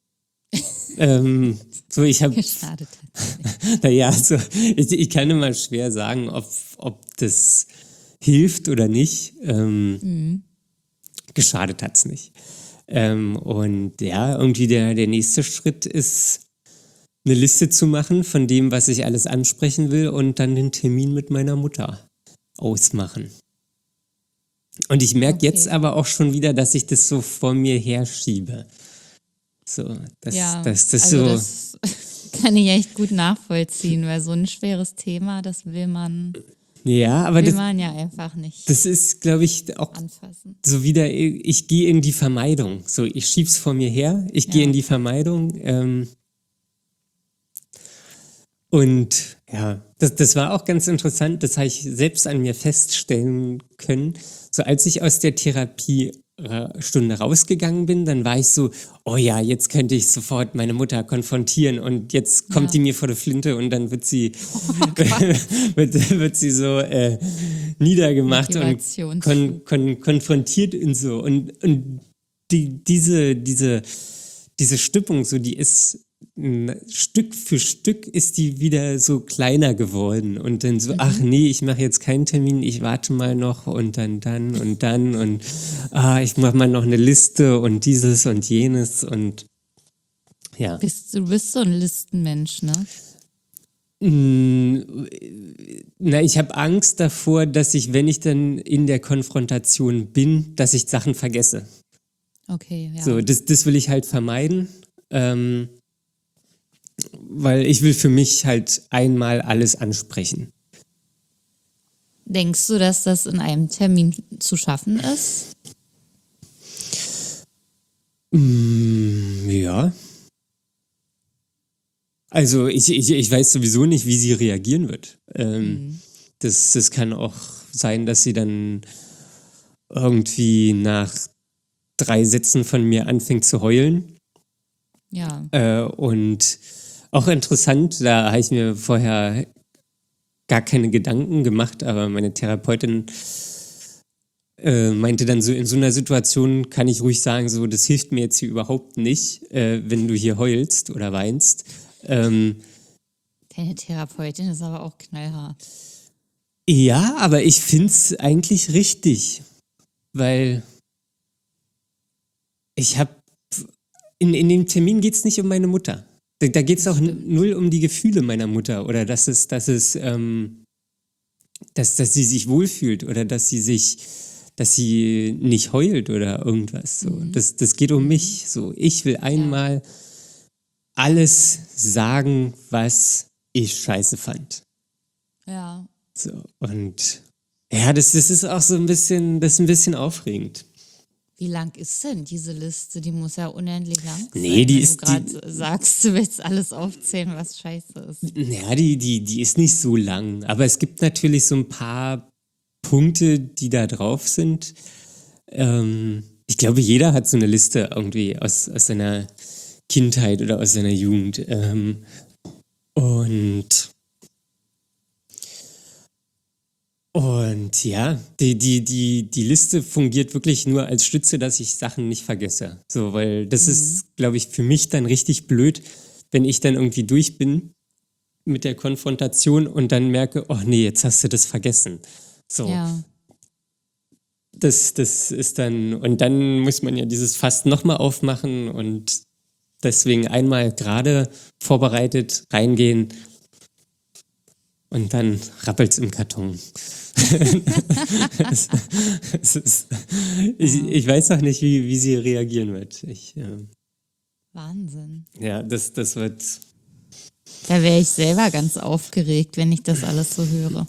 [SPEAKER 1] So, ich habe,
[SPEAKER 2] Geschadet hat.
[SPEAKER 1] naja, so, ich kann immer schwer sagen, ob das hilft oder nicht. Geschadet hat es nicht. Und ja, irgendwie der nächste Schritt ist, eine Liste zu machen von dem, was ich alles ansprechen will und dann den Termin mit meiner Mutter ausmachen. Und ich merke jetzt aber auch schon wieder, dass ich das so vor mir herschiebe. So, das
[SPEAKER 2] Also
[SPEAKER 1] so.
[SPEAKER 2] das kann ich echt gut nachvollziehen, weil so ein schweres Thema, das will man
[SPEAKER 1] Ja, aber
[SPEAKER 2] ja einfach nicht
[SPEAKER 1] das ist, glaube ich, auch
[SPEAKER 2] anfassen.
[SPEAKER 1] so wieder, ich gehe in die Vermeidung. So, ich schieb's vor mir her, ich gehe in die Vermeidung. Und ja, das war auch ganz interessant, das habe ich selbst an mir feststellen können. So als ich aus der Therapiestunde rausgegangen bin, dann war ich so, oh ja, jetzt könnte ich sofort meine Mutter konfrontieren und jetzt kommt die mir vor die Flinte und dann wird sie, wird sie so niedergemacht und konfrontiert und so. Und diese Stimmung, so die ist Stück für Stück ist die wieder so kleiner geworden und dann so, ach nee, ich mache jetzt keinen Termin, ich warte mal noch und dann und ich mache mal noch eine Liste und dieses und jenes und ja.
[SPEAKER 2] Du bist so ein Listenmensch, ne?
[SPEAKER 1] Na, ich habe Angst davor, dass ich, wenn ich dann in der Konfrontation bin, dass ich Sachen vergesse.
[SPEAKER 2] Okay, ja.
[SPEAKER 1] So, das will ich halt vermeiden. Weil ich will für mich halt einmal alles ansprechen.
[SPEAKER 2] Denkst du, dass das in einem Termin zu schaffen ist?
[SPEAKER 1] Ja. Also ich weiß sowieso nicht, wie sie reagieren wird. Das kann auch sein, dass sie dann irgendwie nach 3 Sätzen von mir anfängt zu heulen.
[SPEAKER 2] Ja.
[SPEAKER 1] Und auch interessant, da habe ich mir vorher gar keine Gedanken gemacht, aber meine Therapeutin meinte dann so, in so einer Situation kann ich ruhig sagen, so, das hilft mir jetzt hier überhaupt nicht, wenn du hier heulst oder weinst.
[SPEAKER 2] Deine Therapeutin ist aber auch knallhart.
[SPEAKER 1] Ja, aber ich finde es eigentlich richtig, weil ich habe, in dem Termin geht es nicht um meine Mutter. Da geht es auch null um die Gefühle meiner Mutter oder dass sie sich wohlfühlt oder dass sie nicht heult oder irgendwas. So. Das geht um mich. So. Ich will einmal alles sagen, was ich scheiße fand.
[SPEAKER 2] Ja.
[SPEAKER 1] So. Und ja, das ist auch so ein bisschen aufregend.
[SPEAKER 2] Wie lang ist denn diese Liste? Die muss ja unendlich lang sein.
[SPEAKER 1] Nee, die
[SPEAKER 2] wenn
[SPEAKER 1] ist.
[SPEAKER 2] Du gerade sagst, du willst alles aufzählen, was scheiße ist.
[SPEAKER 1] Ja, die ist nicht so lang. Aber es gibt natürlich so ein paar Punkte, die da drauf sind. Ich glaube, jeder hat so eine Liste irgendwie aus seiner Kindheit oder aus seiner Jugend. Und ja, die Liste fungiert wirklich nur als Stütze, dass ich Sachen nicht vergesse. So, weil das ist, glaube ich, für mich dann richtig blöd, wenn ich dann irgendwie durch bin mit der Konfrontation und dann merke, oh nee, jetzt hast du das vergessen. So.
[SPEAKER 2] Ja.
[SPEAKER 1] Das ist dann, und dann muss man ja dieses Fass nochmal aufmachen und deswegen einmal gerade vorbereitet reingehen und dann rappelt's im Karton. Ich weiß auch nicht, wie sie reagieren wird.
[SPEAKER 2] Wahnsinn.
[SPEAKER 1] Ja, das wird.
[SPEAKER 2] Da wäre ich selber ganz aufgeregt, wenn ich das alles so höre.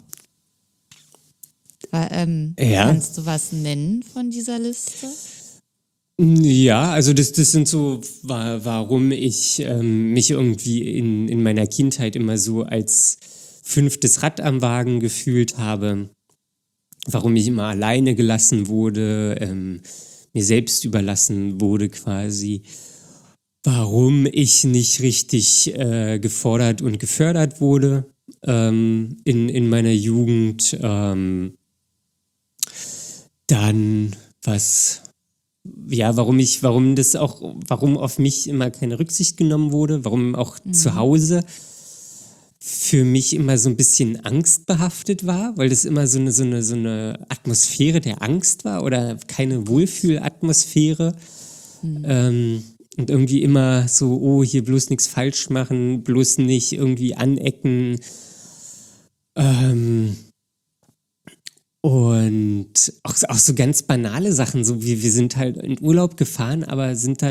[SPEAKER 2] Kannst du was nennen von dieser Liste?
[SPEAKER 1] Ja, also das sind so, warum ich mich irgendwie in meiner Kindheit immer so als fünftes Rad am Wagen gefühlt habe, warum ich immer alleine gelassen wurde, mir selbst überlassen wurde quasi, warum ich nicht richtig gefordert und gefördert wurde in meiner Jugend. Dann warum auf mich immer keine Rücksicht genommen wurde, warum auch zu Hause für mich immer so ein bisschen angstbehaftet war, weil das immer so eine Atmosphäre der Angst war oder keine Wohlfühlatmosphäre. Und irgendwie immer so, oh, hier bloß nichts falsch machen, bloß nicht irgendwie anecken. Und auch so ganz banale Sachen, so wie wir sind halt in Urlaub gefahren, aber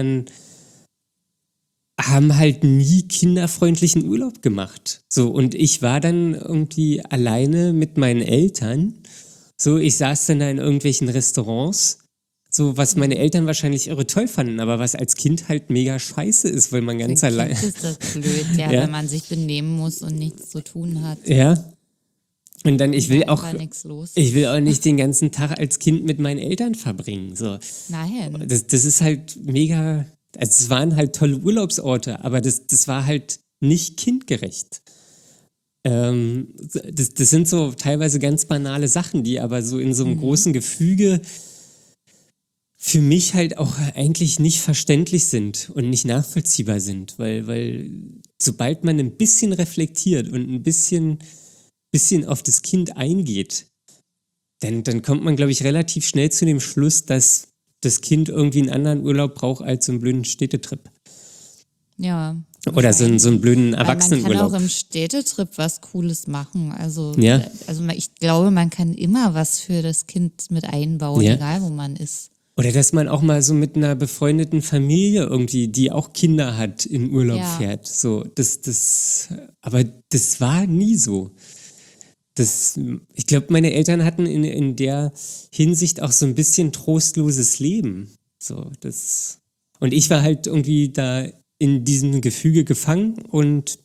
[SPEAKER 1] haben halt nie kinderfreundlichen Urlaub gemacht. So, und ich war dann irgendwie alleine mit meinen Eltern. So, ich saß dann da in irgendwelchen Restaurants, so was meine Eltern wahrscheinlich irre toll fanden, aber was als Kind halt mega scheiße ist, weil man ganz allein.
[SPEAKER 2] Ist das blöd, ja,
[SPEAKER 1] Ja.
[SPEAKER 2] wenn man sich benehmen muss und nichts zu tun hat.
[SPEAKER 1] Ja. Und dann, ich will
[SPEAKER 2] War nichts los.
[SPEAKER 1] ich will auch nicht den ganzen Tag als Kind mit meinen Eltern verbringen. So.
[SPEAKER 2] Nein.
[SPEAKER 1] Das ist halt mega, also es waren halt tolle Urlaubsorte, aber das war halt nicht kindgerecht. Das sind so teilweise ganz banale Sachen, die aber so in so einem großen Gefüge für mich halt auch eigentlich nicht verständlich sind und nicht nachvollziehbar sind, weil sobald man ein bisschen reflektiert und ein bisschen auf das Kind eingeht, dann kommt man, glaube ich, relativ schnell zu dem Schluss, dass das Kind irgendwie einen anderen Urlaub braucht als so einen blöden Städtetrip.
[SPEAKER 2] Ja.
[SPEAKER 1] Oder so einen blöden
[SPEAKER 2] Weil man
[SPEAKER 1] Erwachsenenurlaub.
[SPEAKER 2] kann auch im Städtetrip was Cooles machen. Also
[SPEAKER 1] Ja.
[SPEAKER 2] Ich glaube, man kann immer was für das Kind mit einbauen,
[SPEAKER 1] Ja.
[SPEAKER 2] egal wo man ist.
[SPEAKER 1] Oder dass man auch mal so mit einer befreundeten Familie irgendwie, die auch Kinder hat, in Urlaub
[SPEAKER 2] Ja.
[SPEAKER 1] fährt. So, aber das war nie so. Ich glaube, meine Eltern hatten in der Hinsicht auch so ein bisschen trostloses Leben. So, und ich war halt irgendwie da in diesem Gefüge gefangen und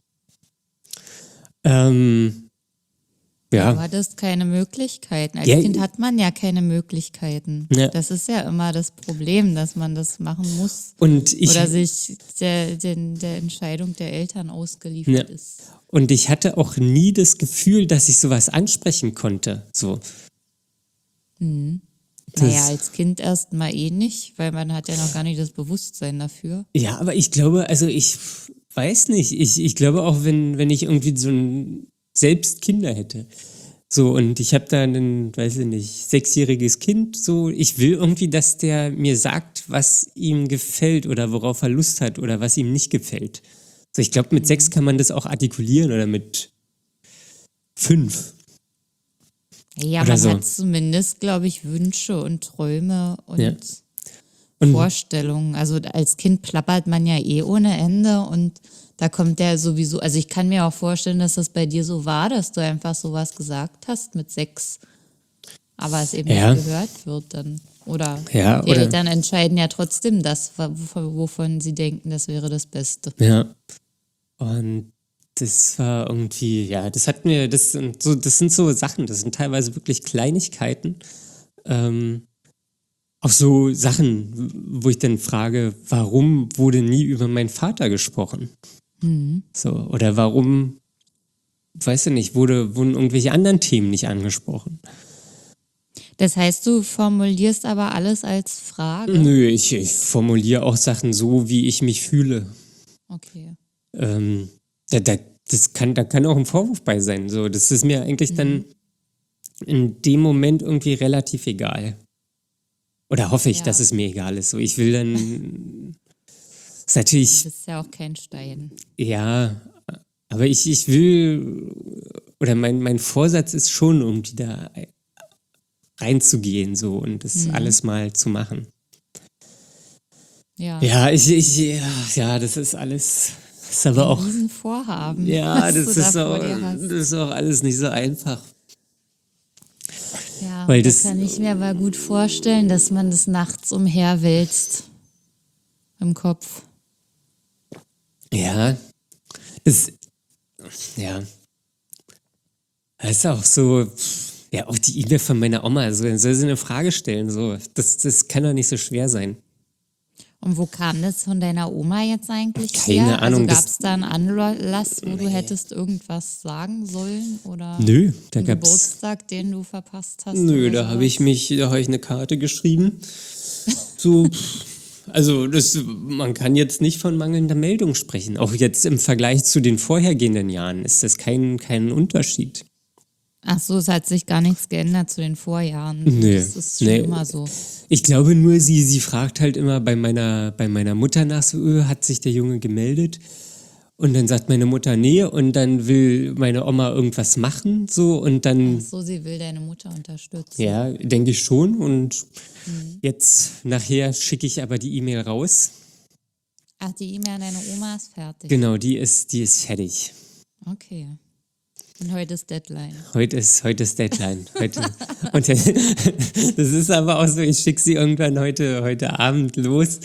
[SPEAKER 2] Du
[SPEAKER 1] ja,
[SPEAKER 2] hattest keine Möglichkeiten. Als
[SPEAKER 1] Ja,
[SPEAKER 2] Kind hat man ja keine Möglichkeiten.
[SPEAKER 1] Ja.
[SPEAKER 2] Das ist ja immer das Problem, dass man das machen muss.
[SPEAKER 1] und
[SPEAKER 2] Oder sich der Entscheidung der Eltern ausgeliefert
[SPEAKER 1] Ja.
[SPEAKER 2] ist.
[SPEAKER 1] Und ich hatte auch nie das Gefühl, dass ich sowas ansprechen konnte. So.
[SPEAKER 2] Naja, als Kind erst mal nicht, weil man hat ja noch gar nicht das Bewusstsein dafür.
[SPEAKER 1] Ja, aber ich glaube, also ich weiß nicht, ich glaube auch, wenn ich irgendwie selbst Kinder hätte, so, und ich habe da weiß ich nicht, 6-jähriges Kind, so, ich will irgendwie, dass der mir sagt, was ihm gefällt oder worauf er Lust hat oder was ihm nicht gefällt. So, ich glaube, mit 6 kann man das auch artikulieren oder mit 5.
[SPEAKER 2] Ja,
[SPEAKER 1] Oder
[SPEAKER 2] man
[SPEAKER 1] so.
[SPEAKER 2] hat zumindest, glaube ich, Wünsche und Träume und
[SPEAKER 1] Ja. Und
[SPEAKER 2] Vorstellungen. Also als Kind plappert man ja ohne Ende und da kommt der sowieso, also ich kann mir auch vorstellen, dass das bei dir so war, dass du einfach sowas gesagt hast mit 6, aber es eben
[SPEAKER 1] Ja.
[SPEAKER 2] nicht gehört wird dann. Oder
[SPEAKER 1] Ja,
[SPEAKER 2] die
[SPEAKER 1] oder-
[SPEAKER 2] Eltern entscheiden ja trotzdem das, wovon sie denken, das wäre das Beste.
[SPEAKER 1] Ja. Und das war irgendwie, ja, das sind so Sachen, das sind teilweise wirklich Kleinigkeiten. Auch so Sachen, wo ich dann frage, warum wurde nie über meinen Vater gesprochen? So, oder warum, weiß ich nicht, wurden irgendwelche anderen Themen nicht angesprochen?
[SPEAKER 2] Das heißt, du formulierst aber alles als Frage?
[SPEAKER 1] Nö, ich formuliere auch Sachen so, wie ich mich fühle.
[SPEAKER 2] Okay.
[SPEAKER 1] Da kann auch ein Vorwurf bei sein. So, das ist mir eigentlich dann in dem Moment irgendwie relativ egal. Oder hoffe ich,
[SPEAKER 2] Ja.
[SPEAKER 1] dass es mir egal ist. So, ich will dann. Ist natürlich,
[SPEAKER 2] Das ist ja auch kein Stein.
[SPEAKER 1] ja, aber ich will, oder mein Vorsatz ist schon, irgendwie da reinzugehen so und das alles mal zu machen.
[SPEAKER 2] Ja.
[SPEAKER 1] Ja, ja, das ist alles. Das ist aber auch.
[SPEAKER 2] Ein Riesenvorhaben.
[SPEAKER 1] Ja,
[SPEAKER 2] was
[SPEAKER 1] das
[SPEAKER 2] du da
[SPEAKER 1] ist,
[SPEAKER 2] vor
[SPEAKER 1] auch,
[SPEAKER 2] dir hast.
[SPEAKER 1] das ist auch alles nicht so einfach.
[SPEAKER 2] Ja,
[SPEAKER 1] Weil
[SPEAKER 2] da
[SPEAKER 1] das-
[SPEAKER 2] kann ich mir aber gut vorstellen, dass man das nachts umherwälzt im Kopf.
[SPEAKER 1] Ja, ja. Das ist auch so, ja, auch die E-Mail von meiner Oma, so, dann soll sie eine Frage stellen, so. Das kann doch nicht so schwer sein.
[SPEAKER 2] Und wo kam das von deiner Oma jetzt eigentlich
[SPEAKER 1] Keine
[SPEAKER 2] her?
[SPEAKER 1] Ahnung,
[SPEAKER 2] Also gab es da einen Anlass, wo du hättest irgendwas sagen sollen? Oder
[SPEAKER 1] Nö, da
[SPEAKER 2] einen
[SPEAKER 1] gab's,
[SPEAKER 2] Geburtstag, den du verpasst hast?
[SPEAKER 1] nö,
[SPEAKER 2] oder
[SPEAKER 1] da habe ich
[SPEAKER 2] sowas?
[SPEAKER 1] da habe ich eine Karte geschrieben. So, also man kann jetzt nicht von mangelnder Meldung sprechen. Auch jetzt im Vergleich zu den vorhergehenden Jahren ist das kein Unterschied.
[SPEAKER 2] Ach so, es hat sich gar nichts geändert zu den Vorjahren.
[SPEAKER 1] Nee,
[SPEAKER 2] Das ist schon
[SPEAKER 1] nee.
[SPEAKER 2] immer so.
[SPEAKER 1] Ich glaube nur, sie fragt halt immer bei meiner Mutter nach, so, hat sich der Junge gemeldet? Und dann sagt meine Mutter, nee, und dann will meine Oma irgendwas machen, so, und
[SPEAKER 2] Ach
[SPEAKER 1] dann,
[SPEAKER 2] so, sie will deine Mutter unterstützen.
[SPEAKER 1] ja, denke ich schon. Und jetzt nachher schicke ich aber die E-Mail raus.
[SPEAKER 2] Ach, die E-Mail an deine Oma ist fertig.
[SPEAKER 1] Genau, die ist fertig.
[SPEAKER 2] Okay. Und heute ist Deadline.
[SPEAKER 1] Heute ist Deadline. Und das ist aber auch so, ich schicke sie irgendwann heute Abend los,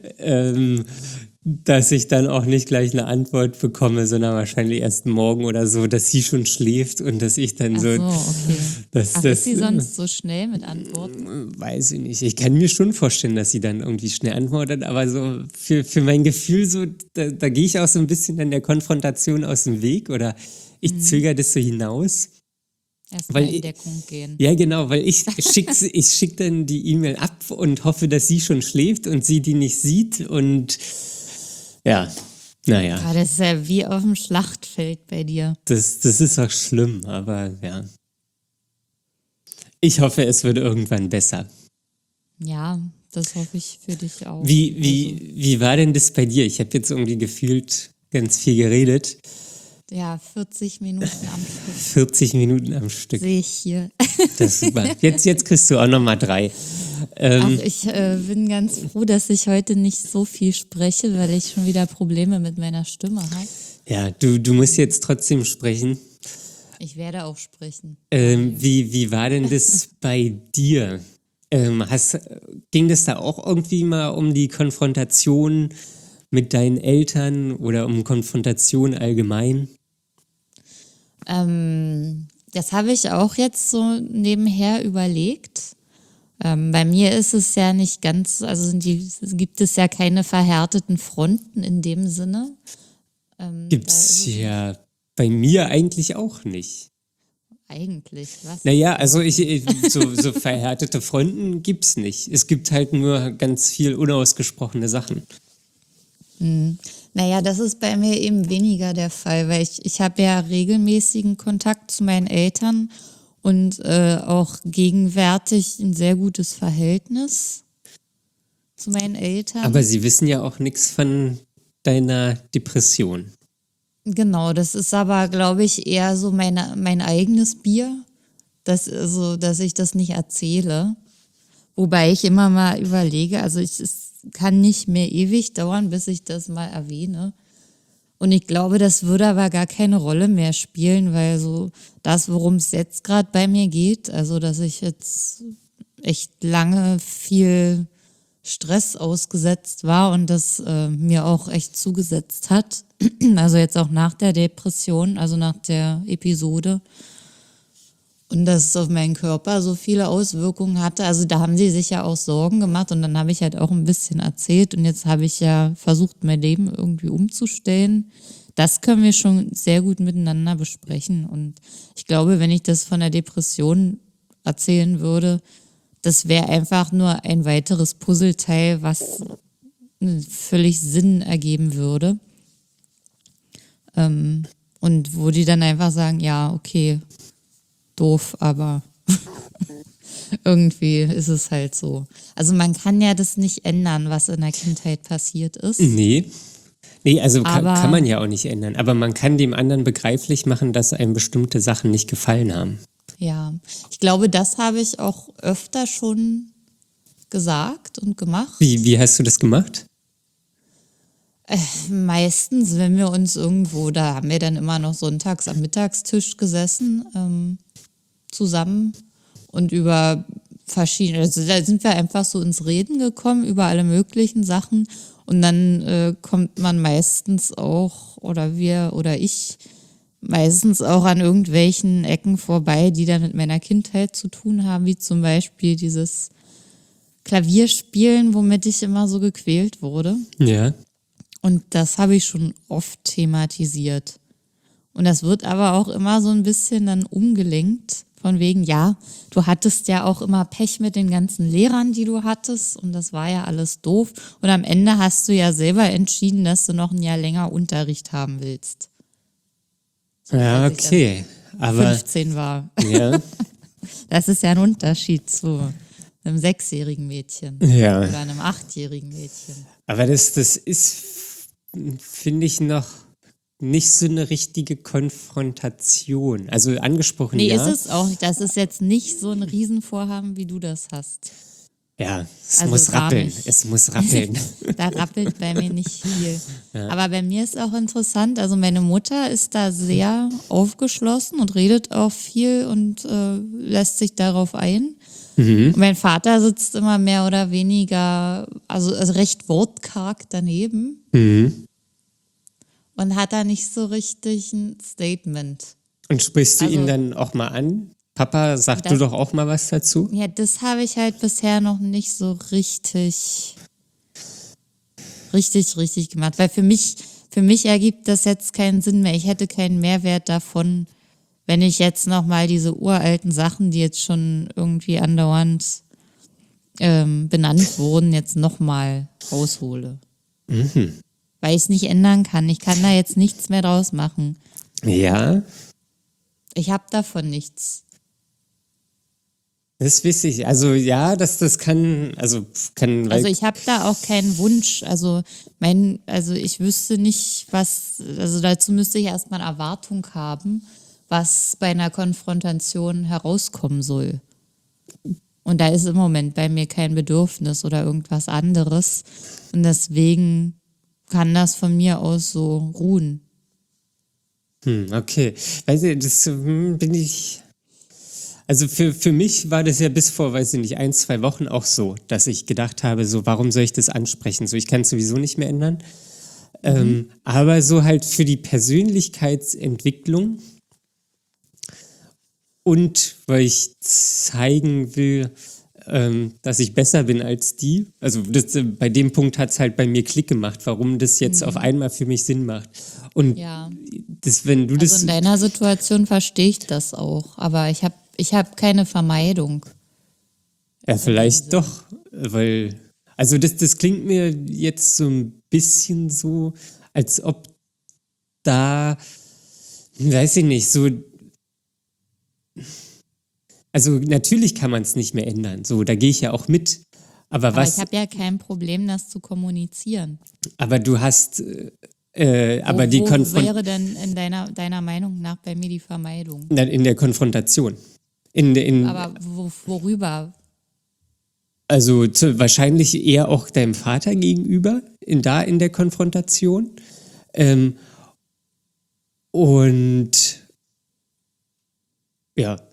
[SPEAKER 1] dass ich dann auch nicht gleich eine Antwort bekomme, sondern wahrscheinlich erst morgen oder so, dass sie schon schläft und dass ich dann
[SPEAKER 2] Ach
[SPEAKER 1] so,
[SPEAKER 2] so, okay. Ach, ist sie
[SPEAKER 1] das
[SPEAKER 2] sonst so schnell mit Antworten?
[SPEAKER 1] weiß ich nicht. Ich kann mir schon vorstellen, dass sie dann irgendwie schnell antwortet, aber so für mein Gefühl, so, da gehe ich auch so ein bisschen an der Konfrontation aus dem Weg oder ich zögere das so hinaus.
[SPEAKER 2] Erstmal
[SPEAKER 1] Weil
[SPEAKER 2] in Deckung gehen.
[SPEAKER 1] Ja, genau, weil ich schick dann die E-Mail ab und hoffe, dass sie schon schläft und sie die nicht sieht und ja, naja,
[SPEAKER 2] Ah, das ist ja wie auf dem Schlachtfeld bei dir.
[SPEAKER 1] das ist auch schlimm, aber ja. Ich hoffe, es wird irgendwann besser.
[SPEAKER 2] Ja, das hoffe ich für dich auch.
[SPEAKER 1] Wie war denn das bei dir? Ich habe jetzt irgendwie gefühlt ganz viel geredet.
[SPEAKER 2] Ja, 40 Minuten am Stück
[SPEAKER 1] 40 Minuten am Stück.
[SPEAKER 2] sehe ich hier.
[SPEAKER 1] Das ist super. Jetzt kriegst du auch nochmal 3.
[SPEAKER 2] Ach, ich bin ganz froh, dass ich heute nicht so viel spreche, weil ich schon wieder Probleme mit meiner Stimme habe.
[SPEAKER 1] Ja, du musst jetzt trotzdem sprechen.
[SPEAKER 2] Ich werde auch sprechen.
[SPEAKER 1] Wie war denn das bei dir? Ging das da auch irgendwie mal um die Konfrontation mit deinen Eltern oder um Konfrontation allgemein?
[SPEAKER 2] Das habe ich auch jetzt so nebenher überlegt. Bei mir ist es ja nicht ganz, also gibt es ja keine verhärteten Fronten in dem Sinne.
[SPEAKER 1] Gibt's ja bei mir eigentlich auch nicht.
[SPEAKER 2] Eigentlich, was?
[SPEAKER 1] Naja, also so verhärtete Fronten gibt's nicht. Es gibt halt nur ganz viel unausgesprochene Sachen.
[SPEAKER 2] Naja, das ist bei mir eben weniger der Fall, weil ich habe ja regelmäßigen Kontakt zu meinen Eltern und auch gegenwärtig ein sehr gutes Verhältnis zu meinen Eltern.
[SPEAKER 1] Aber sie wissen ja auch nichts von deiner Depression.
[SPEAKER 2] Genau, das ist aber, glaube ich, eher so mein eigenes Bier, dass ich das nicht erzähle. Wobei ich immer mal überlege, also es kann nicht mehr ewig dauern, bis ich das mal erwähne. Und ich glaube, das würde aber gar keine Rolle mehr spielen, weil so das, worum es jetzt gerade bei mir geht, also dass ich jetzt echt lange viel Stress ausgesetzt war und das mir auch echt zugesetzt hat. Also jetzt auch nach der Depression, also nach der Episode. Und dass es auf meinen Körper so viele Auswirkungen hatte. Also da haben sie sich ja auch Sorgen gemacht und dann habe ich halt auch ein bisschen erzählt und jetzt habe ich ja versucht, mein Leben irgendwie umzustellen. Das können wir schon sehr gut miteinander besprechen und ich glaube, wenn ich das von der Depression erzählen würde, das wäre einfach nur ein weiteres Puzzleteil, was völlig Sinn ergeben würde. Und wo die dann einfach sagen, ja, okay, doof, aber irgendwie ist es halt so. Also man kann ja das nicht ändern, was in der Kindheit passiert ist.
[SPEAKER 1] Nee, also
[SPEAKER 2] Aber-
[SPEAKER 1] kann man ja auch nicht ändern. Aber man kann dem anderen begreiflich machen, dass einem bestimmte Sachen nicht gefallen haben.
[SPEAKER 2] Ja, ich glaube, das habe ich auch öfter schon gesagt und gemacht.
[SPEAKER 1] Wie hast du das gemacht?
[SPEAKER 2] Meistens, wenn wir uns irgendwo, da haben wir dann immer noch sonntags am Mittagstisch gesessen, zusammen und über verschiedene, also da sind wir einfach so ins Reden gekommen über alle möglichen Sachen und dann kommt man meistens auch, oder wir oder ich, meistens auch an irgendwelchen Ecken vorbei, die dann mit meiner Kindheit zu tun haben, wie zum Beispiel dieses Klavierspielen, womit ich immer so gequält wurde.
[SPEAKER 1] Ja.
[SPEAKER 2] Und das habe ich schon oft thematisiert. Und das wird aber auch immer so ein bisschen dann umgelenkt, von wegen, ja, du hattest ja auch immer Pech mit den ganzen Lehrern, die du hattest, und das war ja alles doof. Und am Ende hast du ja selber entschieden, dass du noch ein Jahr länger Unterricht haben willst.
[SPEAKER 1] Ja,
[SPEAKER 2] als ich
[SPEAKER 1] okay. Aber
[SPEAKER 2] 15 war.
[SPEAKER 1] ja,
[SPEAKER 2] Das ist ja ein Unterschied zu einem 6-jährigen Mädchen
[SPEAKER 1] ja.
[SPEAKER 2] oder einem 8-jährigen Mädchen.
[SPEAKER 1] Aber das ist, finde ich, noch nicht so eine richtige Konfrontation. Also angesprochen,
[SPEAKER 2] Nee,
[SPEAKER 1] ja.
[SPEAKER 2] ist es auch nicht. Das ist jetzt nicht so ein Riesenvorhaben, wie du das hast.
[SPEAKER 1] Ja, es
[SPEAKER 2] Also
[SPEAKER 1] muss
[SPEAKER 2] gar
[SPEAKER 1] rappeln.
[SPEAKER 2] nicht.
[SPEAKER 1] Es muss rappeln.
[SPEAKER 2] Da rappelt bei mir nicht viel. Aber bei mir ist auch interessant, also meine Mutter ist da sehr aufgeschlossen und redet auch viel und lässt sich darauf ein. Und mein Vater sitzt immer mehr oder weniger, also recht wortkarg daneben und hat da nicht so richtig ein Statement.
[SPEAKER 1] Und sprichst du ihn
[SPEAKER 2] Also-
[SPEAKER 1] dann auch mal an? Papa, sag du
[SPEAKER 2] Das-
[SPEAKER 1] doch auch mal was dazu?
[SPEAKER 2] Ja, das habe ich halt bisher noch nicht so richtig gemacht, weil für mich ergibt das jetzt keinen Sinn mehr. Ich hätte keinen Mehrwert davon, wenn ich jetzt nochmal diese uralten Sachen, die jetzt schon irgendwie andauernd benannt wurden, jetzt nochmal raushole. Weil ich es nicht ändern kann. Ich kann da jetzt nichts mehr draus machen.
[SPEAKER 1] Ja,
[SPEAKER 2] Ich habe davon nichts.
[SPEAKER 1] das weiß ich. Also ja, das kann, kann,
[SPEAKER 2] Also ich habe da auch keinen Wunsch. Also ich wüsste nicht, also dazu müsste ich erstmal eine Erwartung haben, was bei einer Konfrontation herauskommen soll. Und da ist im Moment bei mir kein Bedürfnis oder irgendwas anderes. Und deswegen kann das von mir aus so ruhen.
[SPEAKER 1] okay. Weißt du, das bin ich. Also für mich war das ja bis vor, weiß ich nicht, 1, 2 Wochen auch so, dass ich gedacht habe, so, warum soll ich das ansprechen? So, ich kann es sowieso nicht mehr ändern. Aber so halt für die Persönlichkeitsentwicklung und weil ich zeigen will, dass ich besser bin als die. Also bei dem Punkt hat es halt bei mir Klick gemacht, warum das jetzt auf einmal für mich Sinn macht. Und
[SPEAKER 2] Ja.
[SPEAKER 1] wenn du
[SPEAKER 2] Also
[SPEAKER 1] das.
[SPEAKER 2] in deiner Situation verstehe ich das auch. Aber ich hab keine Vermeidung.
[SPEAKER 1] Ja, vielleicht doch, weil, also das klingt mir jetzt so ein bisschen so, als ob da, weiß ich nicht, so, also natürlich kann man es nicht mehr ändern, so, da gehe ich ja auch mit, aber
[SPEAKER 2] Aber
[SPEAKER 1] was,
[SPEAKER 2] ich habe ja kein Problem, das zu kommunizieren.
[SPEAKER 1] aber du hast, aber die
[SPEAKER 2] Wo
[SPEAKER 1] Konfrontation,
[SPEAKER 2] wäre denn in deiner Meinung nach bei mir die Vermeidung?
[SPEAKER 1] in der Konfrontation,
[SPEAKER 2] Aber worüber?
[SPEAKER 1] also wahrscheinlich eher auch deinem Vater gegenüber, in der Konfrontation. Und ja.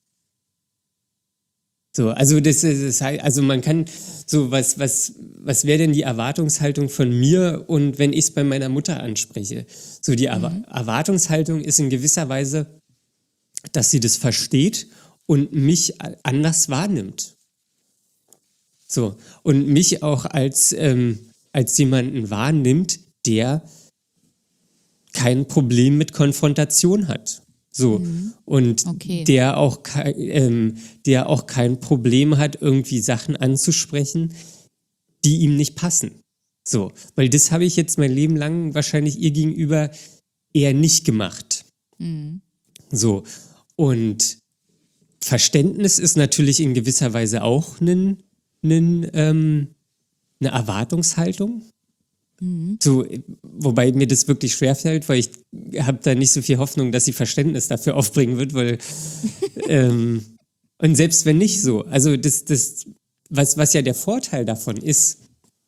[SPEAKER 1] So, also also man kann so, was wäre denn die Erwartungshaltung von mir und wenn ich es bei meiner Mutter anspreche? So, die Erwartungshaltung ist in gewisser Weise, dass sie das versteht und mich anders wahrnimmt. So, und mich auch als jemanden wahrnimmt, der kein Problem mit Konfrontation hat. So, und
[SPEAKER 2] Okay.
[SPEAKER 1] der auch kein Problem hat, irgendwie Sachen anzusprechen, die ihm nicht passen. So, weil das habe ich jetzt mein Leben lang wahrscheinlich ihr gegenüber eher nicht gemacht. So, und Verständnis ist natürlich in gewisser Weise auch eine Erwartungshaltung. So, wobei mir das wirklich schwerfällt, weil ich habe da nicht so viel Hoffnung, dass sie Verständnis dafür aufbringen wird, weil und selbst wenn nicht so, also was ja der Vorteil davon ist,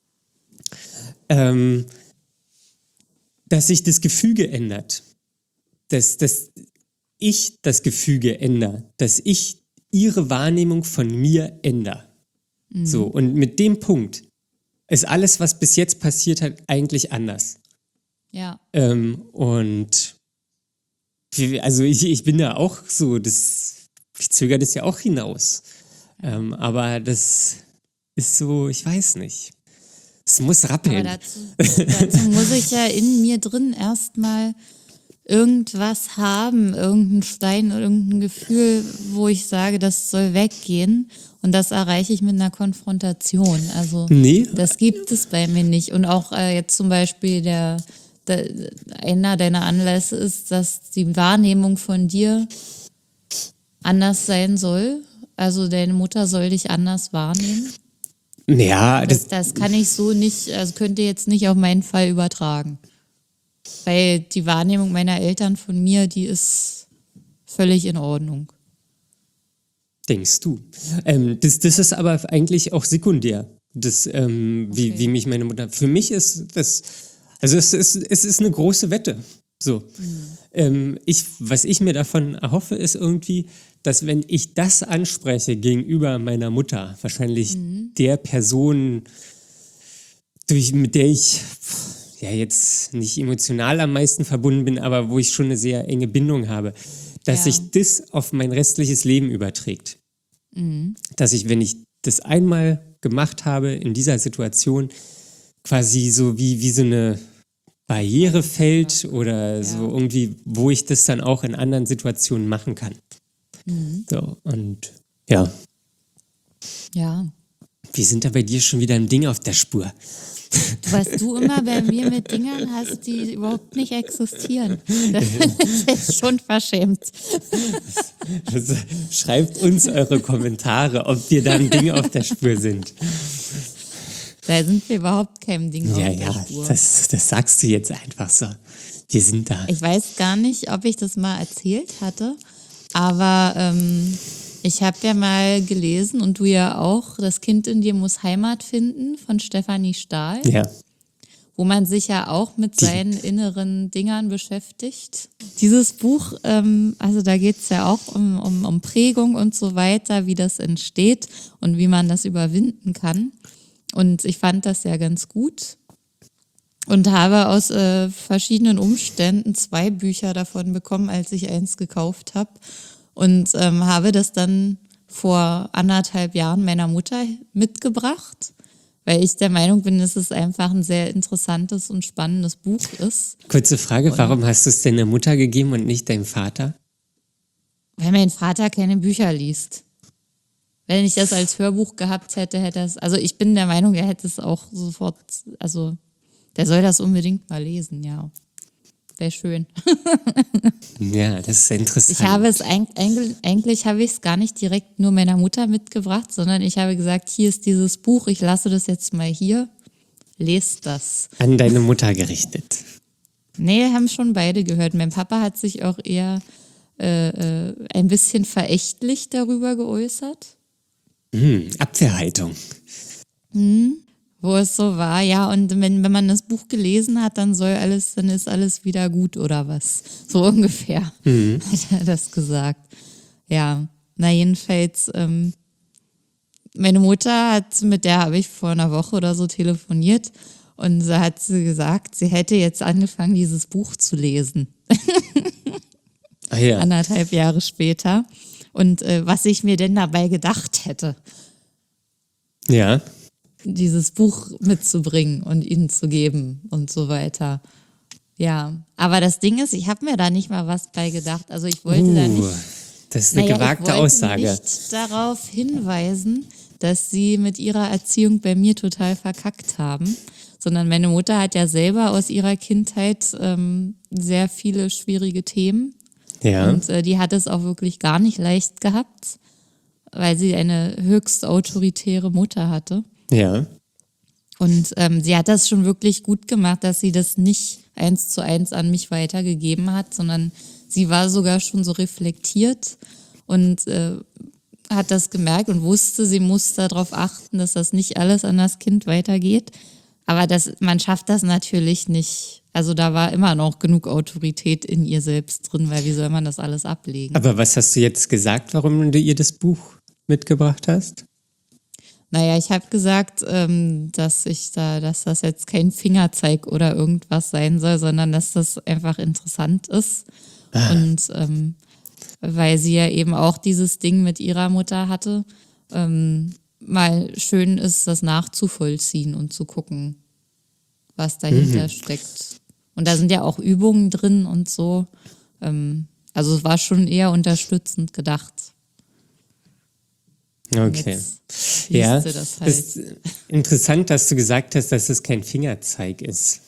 [SPEAKER 1] dass sich das Gefüge ändert, dass ich das Gefüge ändere, dass ich ihre Wahrnehmung von mir ändere. So, und mit dem Punkt ist alles, was bis jetzt passiert hat, eigentlich anders.
[SPEAKER 2] Ja.
[SPEAKER 1] Und Also ich bin da auch so, ich zögere das ja auch hinaus. Aber das ist so, ich weiß nicht. Es muss
[SPEAKER 2] Aber
[SPEAKER 1] rappeln.
[SPEAKER 2] dazu muss ich ja in mir drin erstmal irgendwas haben, irgendeinen Stein, irgendein Gefühl, wo ich sage, das soll weggehen. Und das erreiche ich mit einer Konfrontation. Also
[SPEAKER 1] Nee.
[SPEAKER 2] das gibt es bei mir nicht. Und auch jetzt zum Beispiel einer deiner Anlässe ist, dass die Wahrnehmung von dir anders sein soll. Also deine Mutter soll dich anders wahrnehmen.
[SPEAKER 1] Ja,
[SPEAKER 2] Das kann ich so nicht, also könnte jetzt nicht auf meinen Fall übertragen. Weil die Wahrnehmung meiner Eltern von mir, die ist völlig in Ordnung.
[SPEAKER 1] denkst du. Das ist aber eigentlich auch sekundär. Wie mich meine Mutter. Für mich ist das. Also es ist eine große Wette. So. Was ich mir davon erhoffe, ist irgendwie, dass wenn ich das anspreche gegenüber meiner Mutter, wahrscheinlich der Person, mit der ich ja jetzt nicht emotional am meisten verbunden bin, aber wo ich schon eine sehr enge Bindung habe, dass
[SPEAKER 2] Ja.
[SPEAKER 1] sich das auf mein restliches Leben überträgt. Dass ich, wenn ich das einmal gemacht habe in dieser Situation, quasi so wie so eine Barriere fällt oder so irgendwie, wo ich das dann auch in anderen Situationen machen kann. So, und ja,
[SPEAKER 2] Ja.
[SPEAKER 1] wir sind da bei dir schon wieder ein Ding auf der Spur.
[SPEAKER 2] Was du immer bei mir mit Dingern hast, die überhaupt nicht existieren. Das ist schon verschämt.
[SPEAKER 1] Schreibt uns eure Kommentare, ob wir da ein Ding auf der Spur sind.
[SPEAKER 2] Da sind wir überhaupt kein Ding
[SPEAKER 1] Ja,
[SPEAKER 2] auf der
[SPEAKER 1] ja,
[SPEAKER 2] Spur.
[SPEAKER 1] das sagst du jetzt einfach so. Wir sind da.
[SPEAKER 2] Ich weiß gar nicht, ob ich das mal erzählt hatte, aber ich habe ja mal gelesen und du ja auch, Das Kind in dir muss Heimat finden von Stefanie Stahl,
[SPEAKER 1] Ja.
[SPEAKER 2] wo man sich ja auch mit seinen inneren Dingern beschäftigt. Dieses Buch, also da geht es ja auch um Prägung und so weiter, wie das entsteht und wie man das überwinden kann. Und ich fand das ja ganz gut und habe aus verschiedenen Umständen 2 Bücher davon bekommen, als ich eins gekauft habe. Und habe das dann vor 1,5 Jahren meiner Mutter mitgebracht, weil ich der Meinung bin, dass es einfach ein sehr interessantes und spannendes Buch ist.
[SPEAKER 1] Kurze Frage, warum hast du es deiner Mutter gegeben und nicht deinem Vater?
[SPEAKER 2] Weil mein Vater keine Bücher liest. Wenn ich das als Hörbuch gehabt hätte, also ich bin der Meinung, er hätte es auch sofort, also der soll das unbedingt mal lesen, ja. Wäre schön.
[SPEAKER 1] Ja, das ist interessant.
[SPEAKER 2] Ich habe es eigentlich habe ich es gar nicht direkt nur meiner Mutter mitgebracht, sondern ich habe gesagt, hier ist dieses Buch, ich lasse das jetzt mal hier, lest das.
[SPEAKER 1] An deine Mutter gerichtet.
[SPEAKER 2] Nee, haben schon beide gehört. Mein Papa hat sich auch eher ein bisschen verächtlich darüber geäußert.
[SPEAKER 1] Abwehrhaltung.
[SPEAKER 2] Wo es so war, ja, und wenn man das Buch gelesen hat, dann ist alles wieder gut oder was. So ungefähr hat er das gesagt. Ja, na jedenfalls, meine Mutter mit der habe ich vor einer Woche oder so telefoniert und da hat sie gesagt, sie hätte jetzt angefangen, dieses Buch zu lesen.
[SPEAKER 1] Ah ja.
[SPEAKER 2] 1,5 Jahre später. Und was ich mir denn dabei gedacht hätte,
[SPEAKER 1] Ja.
[SPEAKER 2] dieses Buch mitzubringen und ihnen zu geben und so weiter. Ja, aber das Ding ist, ich habe mir da nicht mal was bei gedacht. Also ich wollte da nicht,
[SPEAKER 1] Das ist eine gewagte
[SPEAKER 2] ich wollte
[SPEAKER 1] Aussage.
[SPEAKER 2] nicht darauf hinweisen, dass sie mit ihrer Erziehung bei mir total verkackt haben, sondern meine Mutter hat ja selber aus ihrer Kindheit sehr viele schwierige Themen.
[SPEAKER 1] Ja.
[SPEAKER 2] Und die hat es auch wirklich gar nicht leicht gehabt, weil sie eine höchst autoritäre Mutter hatte.
[SPEAKER 1] Ja.
[SPEAKER 2] Und sie hat das schon wirklich gut gemacht, dass sie das nicht 1:1 an mich weitergegeben hat, sondern sie war sogar schon so reflektiert und hat das gemerkt und wusste, sie muss darauf achten, dass das nicht alles an das Kind weitergeht. Aber man schafft das natürlich nicht. Also da war immer noch genug Autorität in ihr selbst drin, weil wie soll man das alles ablegen?
[SPEAKER 1] Aber was hast du jetzt gesagt, warum du ihr das Buch mitgebracht hast?
[SPEAKER 2] Naja, ich habe gesagt, dass das jetzt kein Fingerzeig oder irgendwas sein soll, sondern dass das einfach interessant ist Und weil sie ja eben auch dieses Ding mit ihrer Mutter hatte, mal schön ist, das nachzuvollziehen und zu gucken, was dahinter steckt. Und da sind ja auch Übungen drin und so. Also es war schon eher unterstützend gedacht.
[SPEAKER 1] Okay. Ja, das
[SPEAKER 2] halt.
[SPEAKER 1] ist interessant, dass du gesagt hast, dass es kein Fingerzeig ist.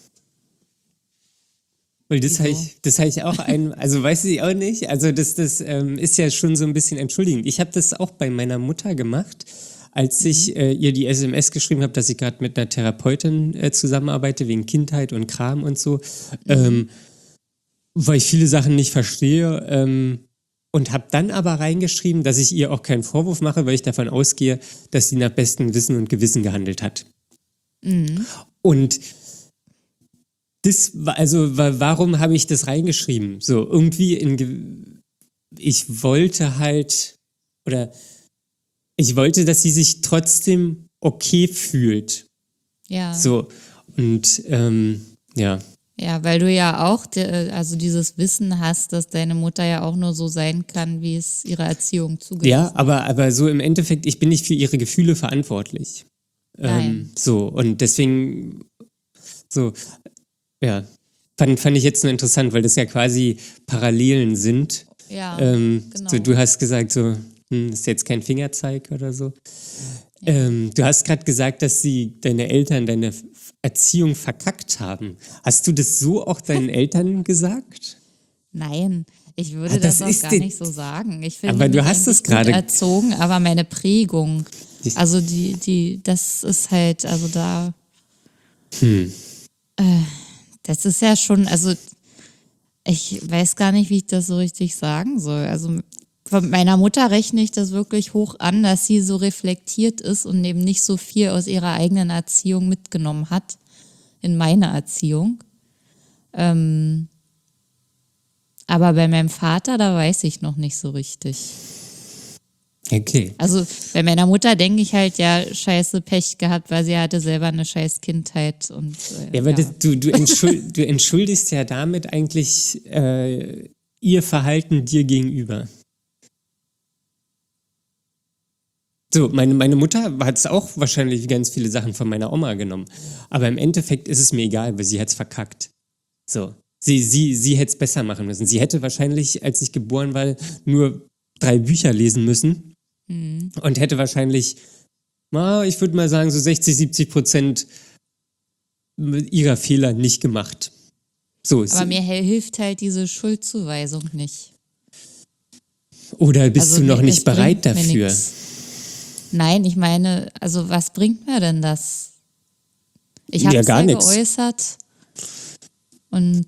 [SPEAKER 1] Weil das habe ich auch also weiß ich auch nicht, also das ist ja schon so ein bisschen entschuldigend. Ich habe das auch bei meiner Mutter gemacht, als ich ihr die SMS geschrieben habe, dass ich gerade mit einer Therapeutin zusammenarbeite, wegen Kindheit und Kram und so, weil ich viele Sachen nicht verstehe und habe dann aber reingeschrieben, dass ich ihr auch keinen Vorwurf mache, weil ich davon ausgehe, dass sie nach bestem Wissen und Gewissen gehandelt hat. Und warum habe ich das reingeschrieben? So, irgendwie ich wollte, dass sie sich trotzdem okay fühlt.
[SPEAKER 2] Ja.
[SPEAKER 1] So, und ja.
[SPEAKER 2] Ja, weil du ja auch also dieses Wissen hast, dass deine Mutter ja auch nur so sein kann, wie es ihre Erziehung zugelassen hat.
[SPEAKER 1] Ja, aber so im Endeffekt, ich bin nicht für ihre Gefühle verantwortlich.
[SPEAKER 2] Nein.
[SPEAKER 1] So, und deswegen, so, ja, fand ich jetzt nur interessant, weil das ja quasi Parallelen sind.
[SPEAKER 2] Ja,
[SPEAKER 1] genau.
[SPEAKER 2] genau.
[SPEAKER 1] So, du hast gesagt, so, ist jetzt kein Fingerzeig oder so. Ja. Du hast gerade gesagt, dass deine Eltern deine Erziehung verkackt haben. Hast du das so auch deinen Eltern gesagt?
[SPEAKER 2] Nein, ich würde das auch gar nicht so sagen. Ich finde,
[SPEAKER 1] aber du hast es gerade
[SPEAKER 2] erzogen, aber meine Prägung, also das ist halt, also da, das ist ja schon, also ich weiß gar nicht, wie ich das so richtig sagen soll. Also von meiner Mutter rechne ich das wirklich hoch an, dass sie so reflektiert ist und eben nicht so viel aus ihrer eigenen Erziehung mitgenommen hat in meine Erziehung. Aber bei meinem Vater, da weiß ich noch nicht so richtig.
[SPEAKER 1] Okay.
[SPEAKER 2] Also bei meiner Mutter denke ich halt, ja, scheiße Pech gehabt, weil sie hatte selber eine scheiß Kindheit. Und,
[SPEAKER 1] ja, aber du entschuldigst ja damit eigentlich ihr Verhalten dir gegenüber. So, meine Mutter hat es auch wahrscheinlich ganz viele Sachen von meiner Oma genommen. Aber im Endeffekt ist es mir egal, weil sie hat es verkackt. So. Sie hätte es besser machen müssen. Sie hätte wahrscheinlich, als ich geboren war, nur 3 Bücher lesen müssen und hätte wahrscheinlich, ich würde mal sagen, so 60-70% ihrer Fehler nicht gemacht. So,
[SPEAKER 2] aber mir hilft halt diese Schuldzuweisung nicht.
[SPEAKER 1] Oder bist du noch nicht bereit dafür?
[SPEAKER 2] Nein, ich meine, also was bringt mir denn das? Ich habe es ja geäußert und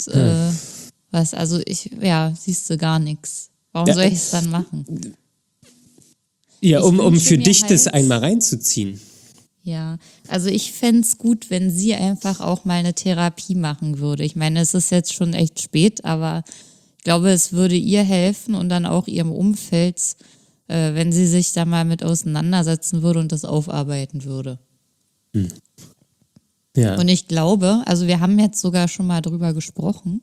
[SPEAKER 2] siehst du gar nichts. Warum soll ich es dann machen?
[SPEAKER 1] Ja, um für dich das einmal reinzuziehen.
[SPEAKER 2] Ja, also ich fände es gut, wenn sie einfach auch mal eine Therapie machen würde. Ich meine, es ist jetzt schon echt spät, aber ich glaube, es würde ihr helfen und dann auch ihrem Umfeld, wenn sie sich da mal mit auseinandersetzen würde und das aufarbeiten würde.
[SPEAKER 1] Ja.
[SPEAKER 2] Und ich glaube, also wir haben jetzt sogar schon mal drüber gesprochen,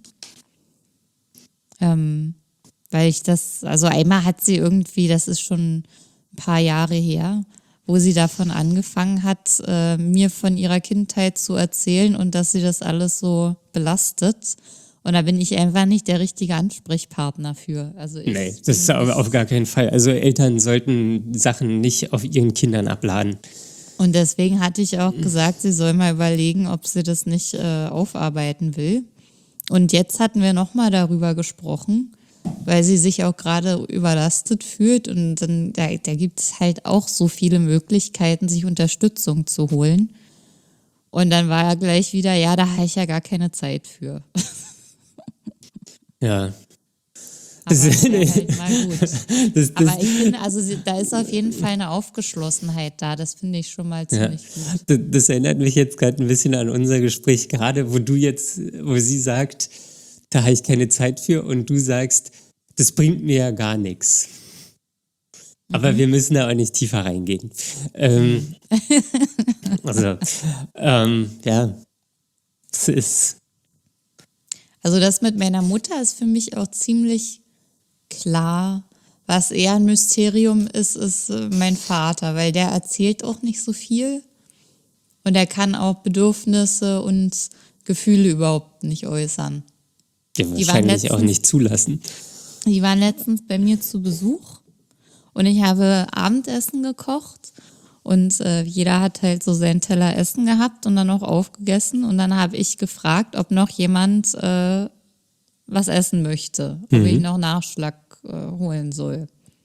[SPEAKER 2] weil ich also einmal hat sie irgendwie, das ist schon ein paar Jahre her, wo sie davon angefangen hat, mir von ihrer Kindheit zu erzählen und dass sie das alles so belastet. Und da bin ich einfach nicht der richtige Ansprechpartner für.
[SPEAKER 1] Nee, das ist aber auf gar keinen Fall. Also Eltern sollten Sachen nicht auf ihren Kindern abladen.
[SPEAKER 2] Und deswegen hatte ich auch gesagt, sie soll mal überlegen, ob sie das nicht aufarbeiten will. Und jetzt hatten wir nochmal darüber gesprochen, weil sie sich auch gerade überlastet fühlt. Und dann, da gibt es halt auch so viele Möglichkeiten, sich Unterstützung zu holen. Und dann war er gleich wieder, ja, da habe ich ja gar keine Zeit für.
[SPEAKER 1] Ja.
[SPEAKER 2] Aber das wäre halt mal gut. Aber ich finde, also da ist auf jeden Fall eine Aufgeschlossenheit da. Das finde ich schon mal ziemlich gut.
[SPEAKER 1] Das erinnert mich jetzt gerade ein bisschen an unser Gespräch gerade, wo sie sagt, da habe ich keine Zeit für und du sagst, das bringt mir ja gar nichts. Aber wir müssen da auch nicht tiefer reingehen. Ja, es ist...
[SPEAKER 2] Also das mit meiner Mutter ist für mich auch ziemlich klar. Was eher ein Mysterium ist, ist mein Vater, weil der erzählt auch nicht so viel und er kann auch Bedürfnisse und Gefühle überhaupt nicht äußern.
[SPEAKER 1] Ja,
[SPEAKER 2] Die waren
[SPEAKER 1] wahrscheinlich auch
[SPEAKER 2] letztens-
[SPEAKER 1] nicht zulassen.
[SPEAKER 2] Die waren letztens bei mir zu Besuch und ich habe Abendessen gekocht und jeder hat halt so seinen Teller Essen gehabt und dann auch aufgegessen und dann habe ich gefragt, ob noch jemand was essen möchte, ob ich noch Nachschlag holen soll.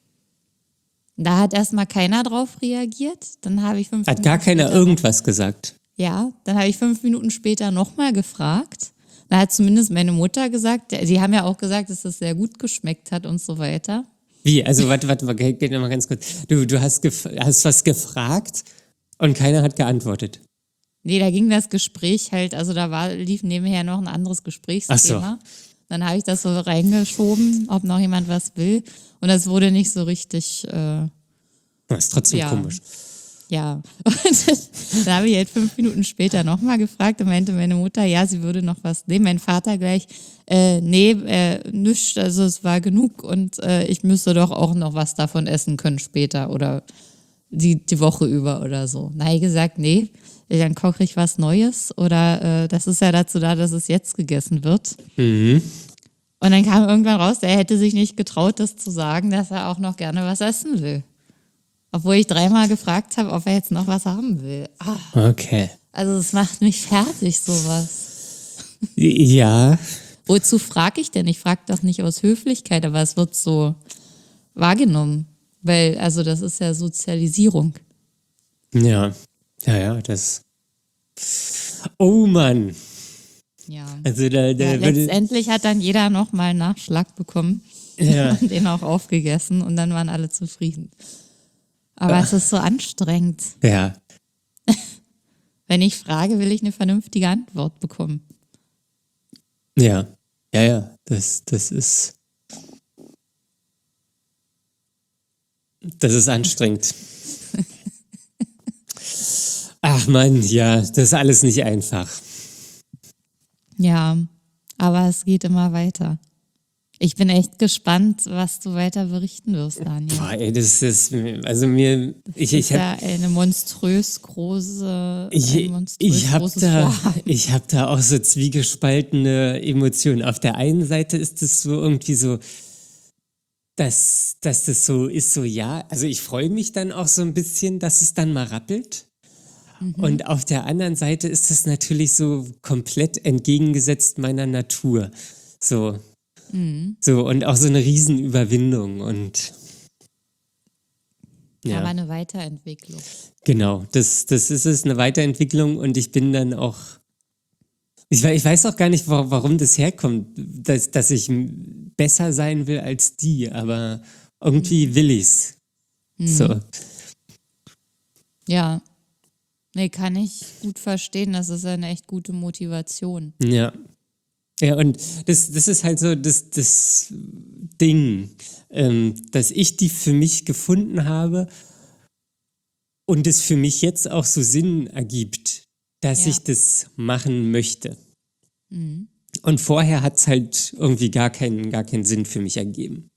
[SPEAKER 2] Da hat erstmal keiner drauf reagiert. Dann habe ich
[SPEAKER 1] Hat gar keiner irgendwas gesagt.
[SPEAKER 2] Ja, dann habe ich 5 Minuten später nochmal gefragt. Da hat zumindest meine Mutter gesagt, sie haben ja auch gesagt, dass das sehr gut geschmeckt hat und so weiter.
[SPEAKER 1] Wie? Also, warte, geht noch mal ganz kurz. Du hast was gefragt und keiner hat geantwortet.
[SPEAKER 2] Nee, da ging das Gespräch halt, also lief nebenher noch ein anderes Gesprächsthema.
[SPEAKER 1] Ach
[SPEAKER 2] Dann habe ich das so reingeschoben, ob noch jemand was will. Und das wurde nicht so richtig,
[SPEAKER 1] Das ist trotzdem
[SPEAKER 2] Ja.
[SPEAKER 1] komisch.
[SPEAKER 2] ja. Und dann habe ich halt 5 Minuten später nochmal gefragt und meinte meine Mutter, ja, sie würde noch was nehmen. Mein Vater gleich, nichts, also es war genug und ich müsste doch auch noch was davon essen können später oder die Woche über oder so. Na, ich gesagt, nee, dann koche ich was Neues oder das ist ja dazu da, dass es jetzt gegessen wird. Und dann kam irgendwann raus, er hätte sich nicht getraut, das zu sagen, dass er auch noch gerne was essen will. Obwohl ich 3-mal gefragt habe, ob er jetzt noch was haben will.
[SPEAKER 1] Okay.
[SPEAKER 2] Also es macht mich fertig, sowas.
[SPEAKER 1] Ja.
[SPEAKER 2] Wozu frage ich denn? Ich frage das nicht aus Höflichkeit, aber es wird so wahrgenommen. Weil, also das ist ja Sozialisierung.
[SPEAKER 1] Ja. Ja, das. Oh Mann.
[SPEAKER 2] Ja.
[SPEAKER 1] Also da
[SPEAKER 2] Ja,
[SPEAKER 1] würde.
[SPEAKER 2] letztendlich hat dann jeder nochmal einen Nachschlag bekommen
[SPEAKER 1] Ja.
[SPEAKER 2] und den auch aufgegessen und dann waren alle zufrieden. Aber es ist so anstrengend.
[SPEAKER 1] Ja.
[SPEAKER 2] Wenn ich frage, will ich eine vernünftige Antwort bekommen.
[SPEAKER 1] Ja. Ja. Das ist. Das ist anstrengend. Ach Mann, ja, das ist alles nicht einfach.
[SPEAKER 2] Ja, aber es geht immer weiter. Ich bin echt gespannt, was du weiter berichten wirst, Daniel.
[SPEAKER 1] Boah, ey, das ist, also mir,
[SPEAKER 2] Das ist ja eine monströs große, ein monströs
[SPEAKER 1] ich habe
[SPEAKER 2] großes
[SPEAKER 1] da,
[SPEAKER 2] Vorhaben.
[SPEAKER 1] ich habe da auch so zwiegespaltene Emotionen. Auf der einen Seite ist es so irgendwie so, dass das so ist, so ja, also ich freue mich dann auch so ein bisschen, dass es dann mal rappelt. Und auf der anderen Seite ist es natürlich so komplett entgegengesetzt meiner Natur. So. So, und auch so eine Riesenüberwindung und ja.
[SPEAKER 2] Aber eine Weiterentwicklung.
[SPEAKER 1] Genau, das ist es, eine Weiterentwicklung und ich bin dann auch, ich weiß auch gar nicht, warum das herkommt, dass ich besser sein will als die, aber irgendwie will ich's. So,
[SPEAKER 2] Ja. Nee, kann ich gut verstehen. Das ist eine echt gute Motivation.
[SPEAKER 1] ja. Ja, und das ist halt so das Ding, dass ich die für mich gefunden habe und es für mich jetzt auch so Sinn ergibt, dass
[SPEAKER 2] Ja.
[SPEAKER 1] ich das machen möchte. Und vorher hat es halt irgendwie gar keinen Sinn für mich ergeben.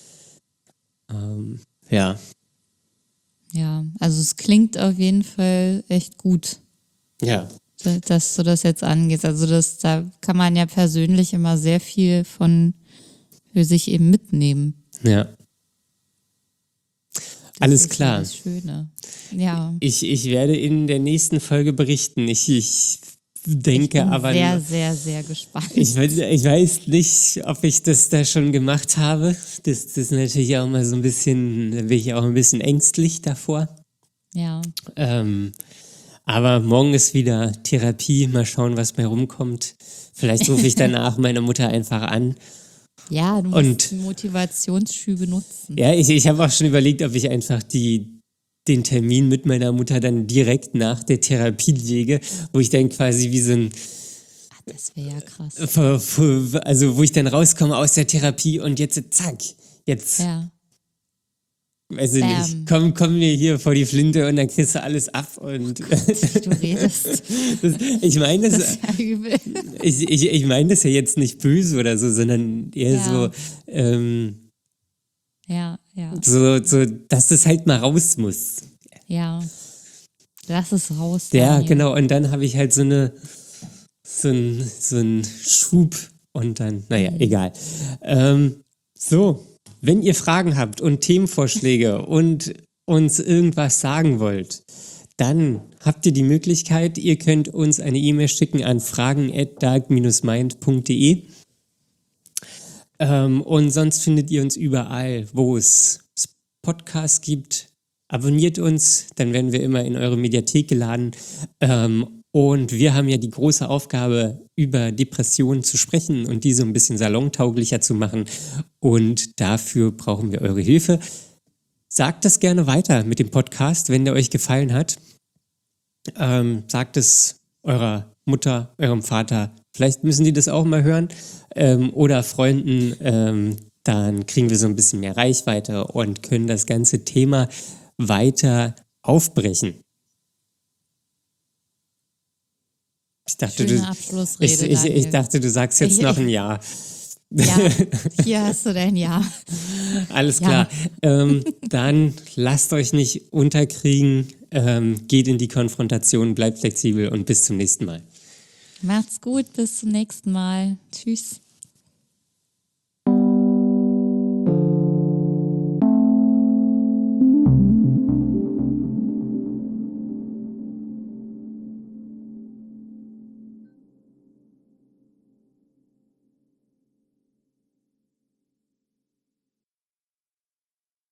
[SPEAKER 1] Ja,
[SPEAKER 2] Ja, also es klingt auf jeden Fall echt gut,
[SPEAKER 1] ja,
[SPEAKER 2] dass du das jetzt angehst. Also da kann man ja persönlich immer sehr viel von für sich eben mitnehmen.
[SPEAKER 1] ja.
[SPEAKER 2] Das
[SPEAKER 1] Alles
[SPEAKER 2] ist ja
[SPEAKER 1] klar.
[SPEAKER 2] das Schöne. Ja,
[SPEAKER 1] Ich werde in der nächsten Folge berichten. Ich denke
[SPEAKER 2] ich bin
[SPEAKER 1] aber.
[SPEAKER 2] sehr, sehr, sehr gespannt.
[SPEAKER 1] Ich weiß nicht, ob ich das da schon gemacht habe. Das ist natürlich auch mal so ein bisschen, da bin ich auch ein bisschen ängstlich davor.
[SPEAKER 2] Ja,
[SPEAKER 1] Aber morgen ist wieder Therapie. Mal schauen, was bei rumkommt. Vielleicht rufe ich danach meine Mutter einfach an.
[SPEAKER 2] ja, du
[SPEAKER 1] Und-
[SPEAKER 2] musst Motivationsschübe nutzen.
[SPEAKER 1] Ja, ich habe auch schon überlegt, ob ich einfach den Termin mit meiner Mutter dann direkt nach der Therapie lege, wo ich dann quasi wie so ein
[SPEAKER 2] Das wäre ja krass.
[SPEAKER 1] also wo ich dann rauskomme aus der Therapie und jetzt zack, jetzt
[SPEAKER 2] Ja.
[SPEAKER 1] weiß ich nicht, komm mir hier vor die Flinte und dann kriegst du alles ab. Und
[SPEAKER 2] Du redest.
[SPEAKER 1] ich meine
[SPEAKER 2] Das ist ja übel.
[SPEAKER 1] ich meine das ja jetzt nicht böse oder so, sondern eher
[SPEAKER 2] Ja.
[SPEAKER 1] so,
[SPEAKER 2] Ja.
[SPEAKER 1] so, dass es halt mal raus muss.
[SPEAKER 2] Ja. Lass es raus.
[SPEAKER 1] Ja,
[SPEAKER 2] Daniel.
[SPEAKER 1] genau. Und dann habe ich halt so einen Schub und dann, naja, egal. So, wenn ihr Fragen habt und Themenvorschläge und uns irgendwas sagen wollt, dann habt ihr die Möglichkeit, ihr könnt uns eine E-Mail schicken an fragen@dark-mind.de. Und sonst findet ihr uns überall, wo es Podcasts gibt. Abonniert uns, dann werden wir immer in eure Mediathek geladen. Und wir haben ja die große Aufgabe, über Depressionen zu sprechen und die so ein bisschen salontauglicher zu machen. Und dafür brauchen wir eure Hilfe. Sagt das gerne weiter mit dem Podcast, wenn der euch gefallen hat. Sagt es eurer Mutter, eurem Vater. Vielleicht müssen die das auch mal hören. Oder Freunden. Dann kriegen wir so ein bisschen mehr Reichweite und können das ganze Thema weiter aufbrechen. Ich dachte,
[SPEAKER 2] Schöne Abschlussrede,
[SPEAKER 1] ich
[SPEAKER 2] Daniel.
[SPEAKER 1] dachte, du sagst jetzt noch ein Ja.
[SPEAKER 2] Ja, hier hast du dein Ja.
[SPEAKER 1] Alles
[SPEAKER 2] Ja.
[SPEAKER 1] klar. Dann lasst euch nicht unterkriegen, geht in die Konfrontation, bleibt flexibel und bis zum nächsten Mal.
[SPEAKER 2] Macht's gut, bis zum nächsten Mal. Tschüss.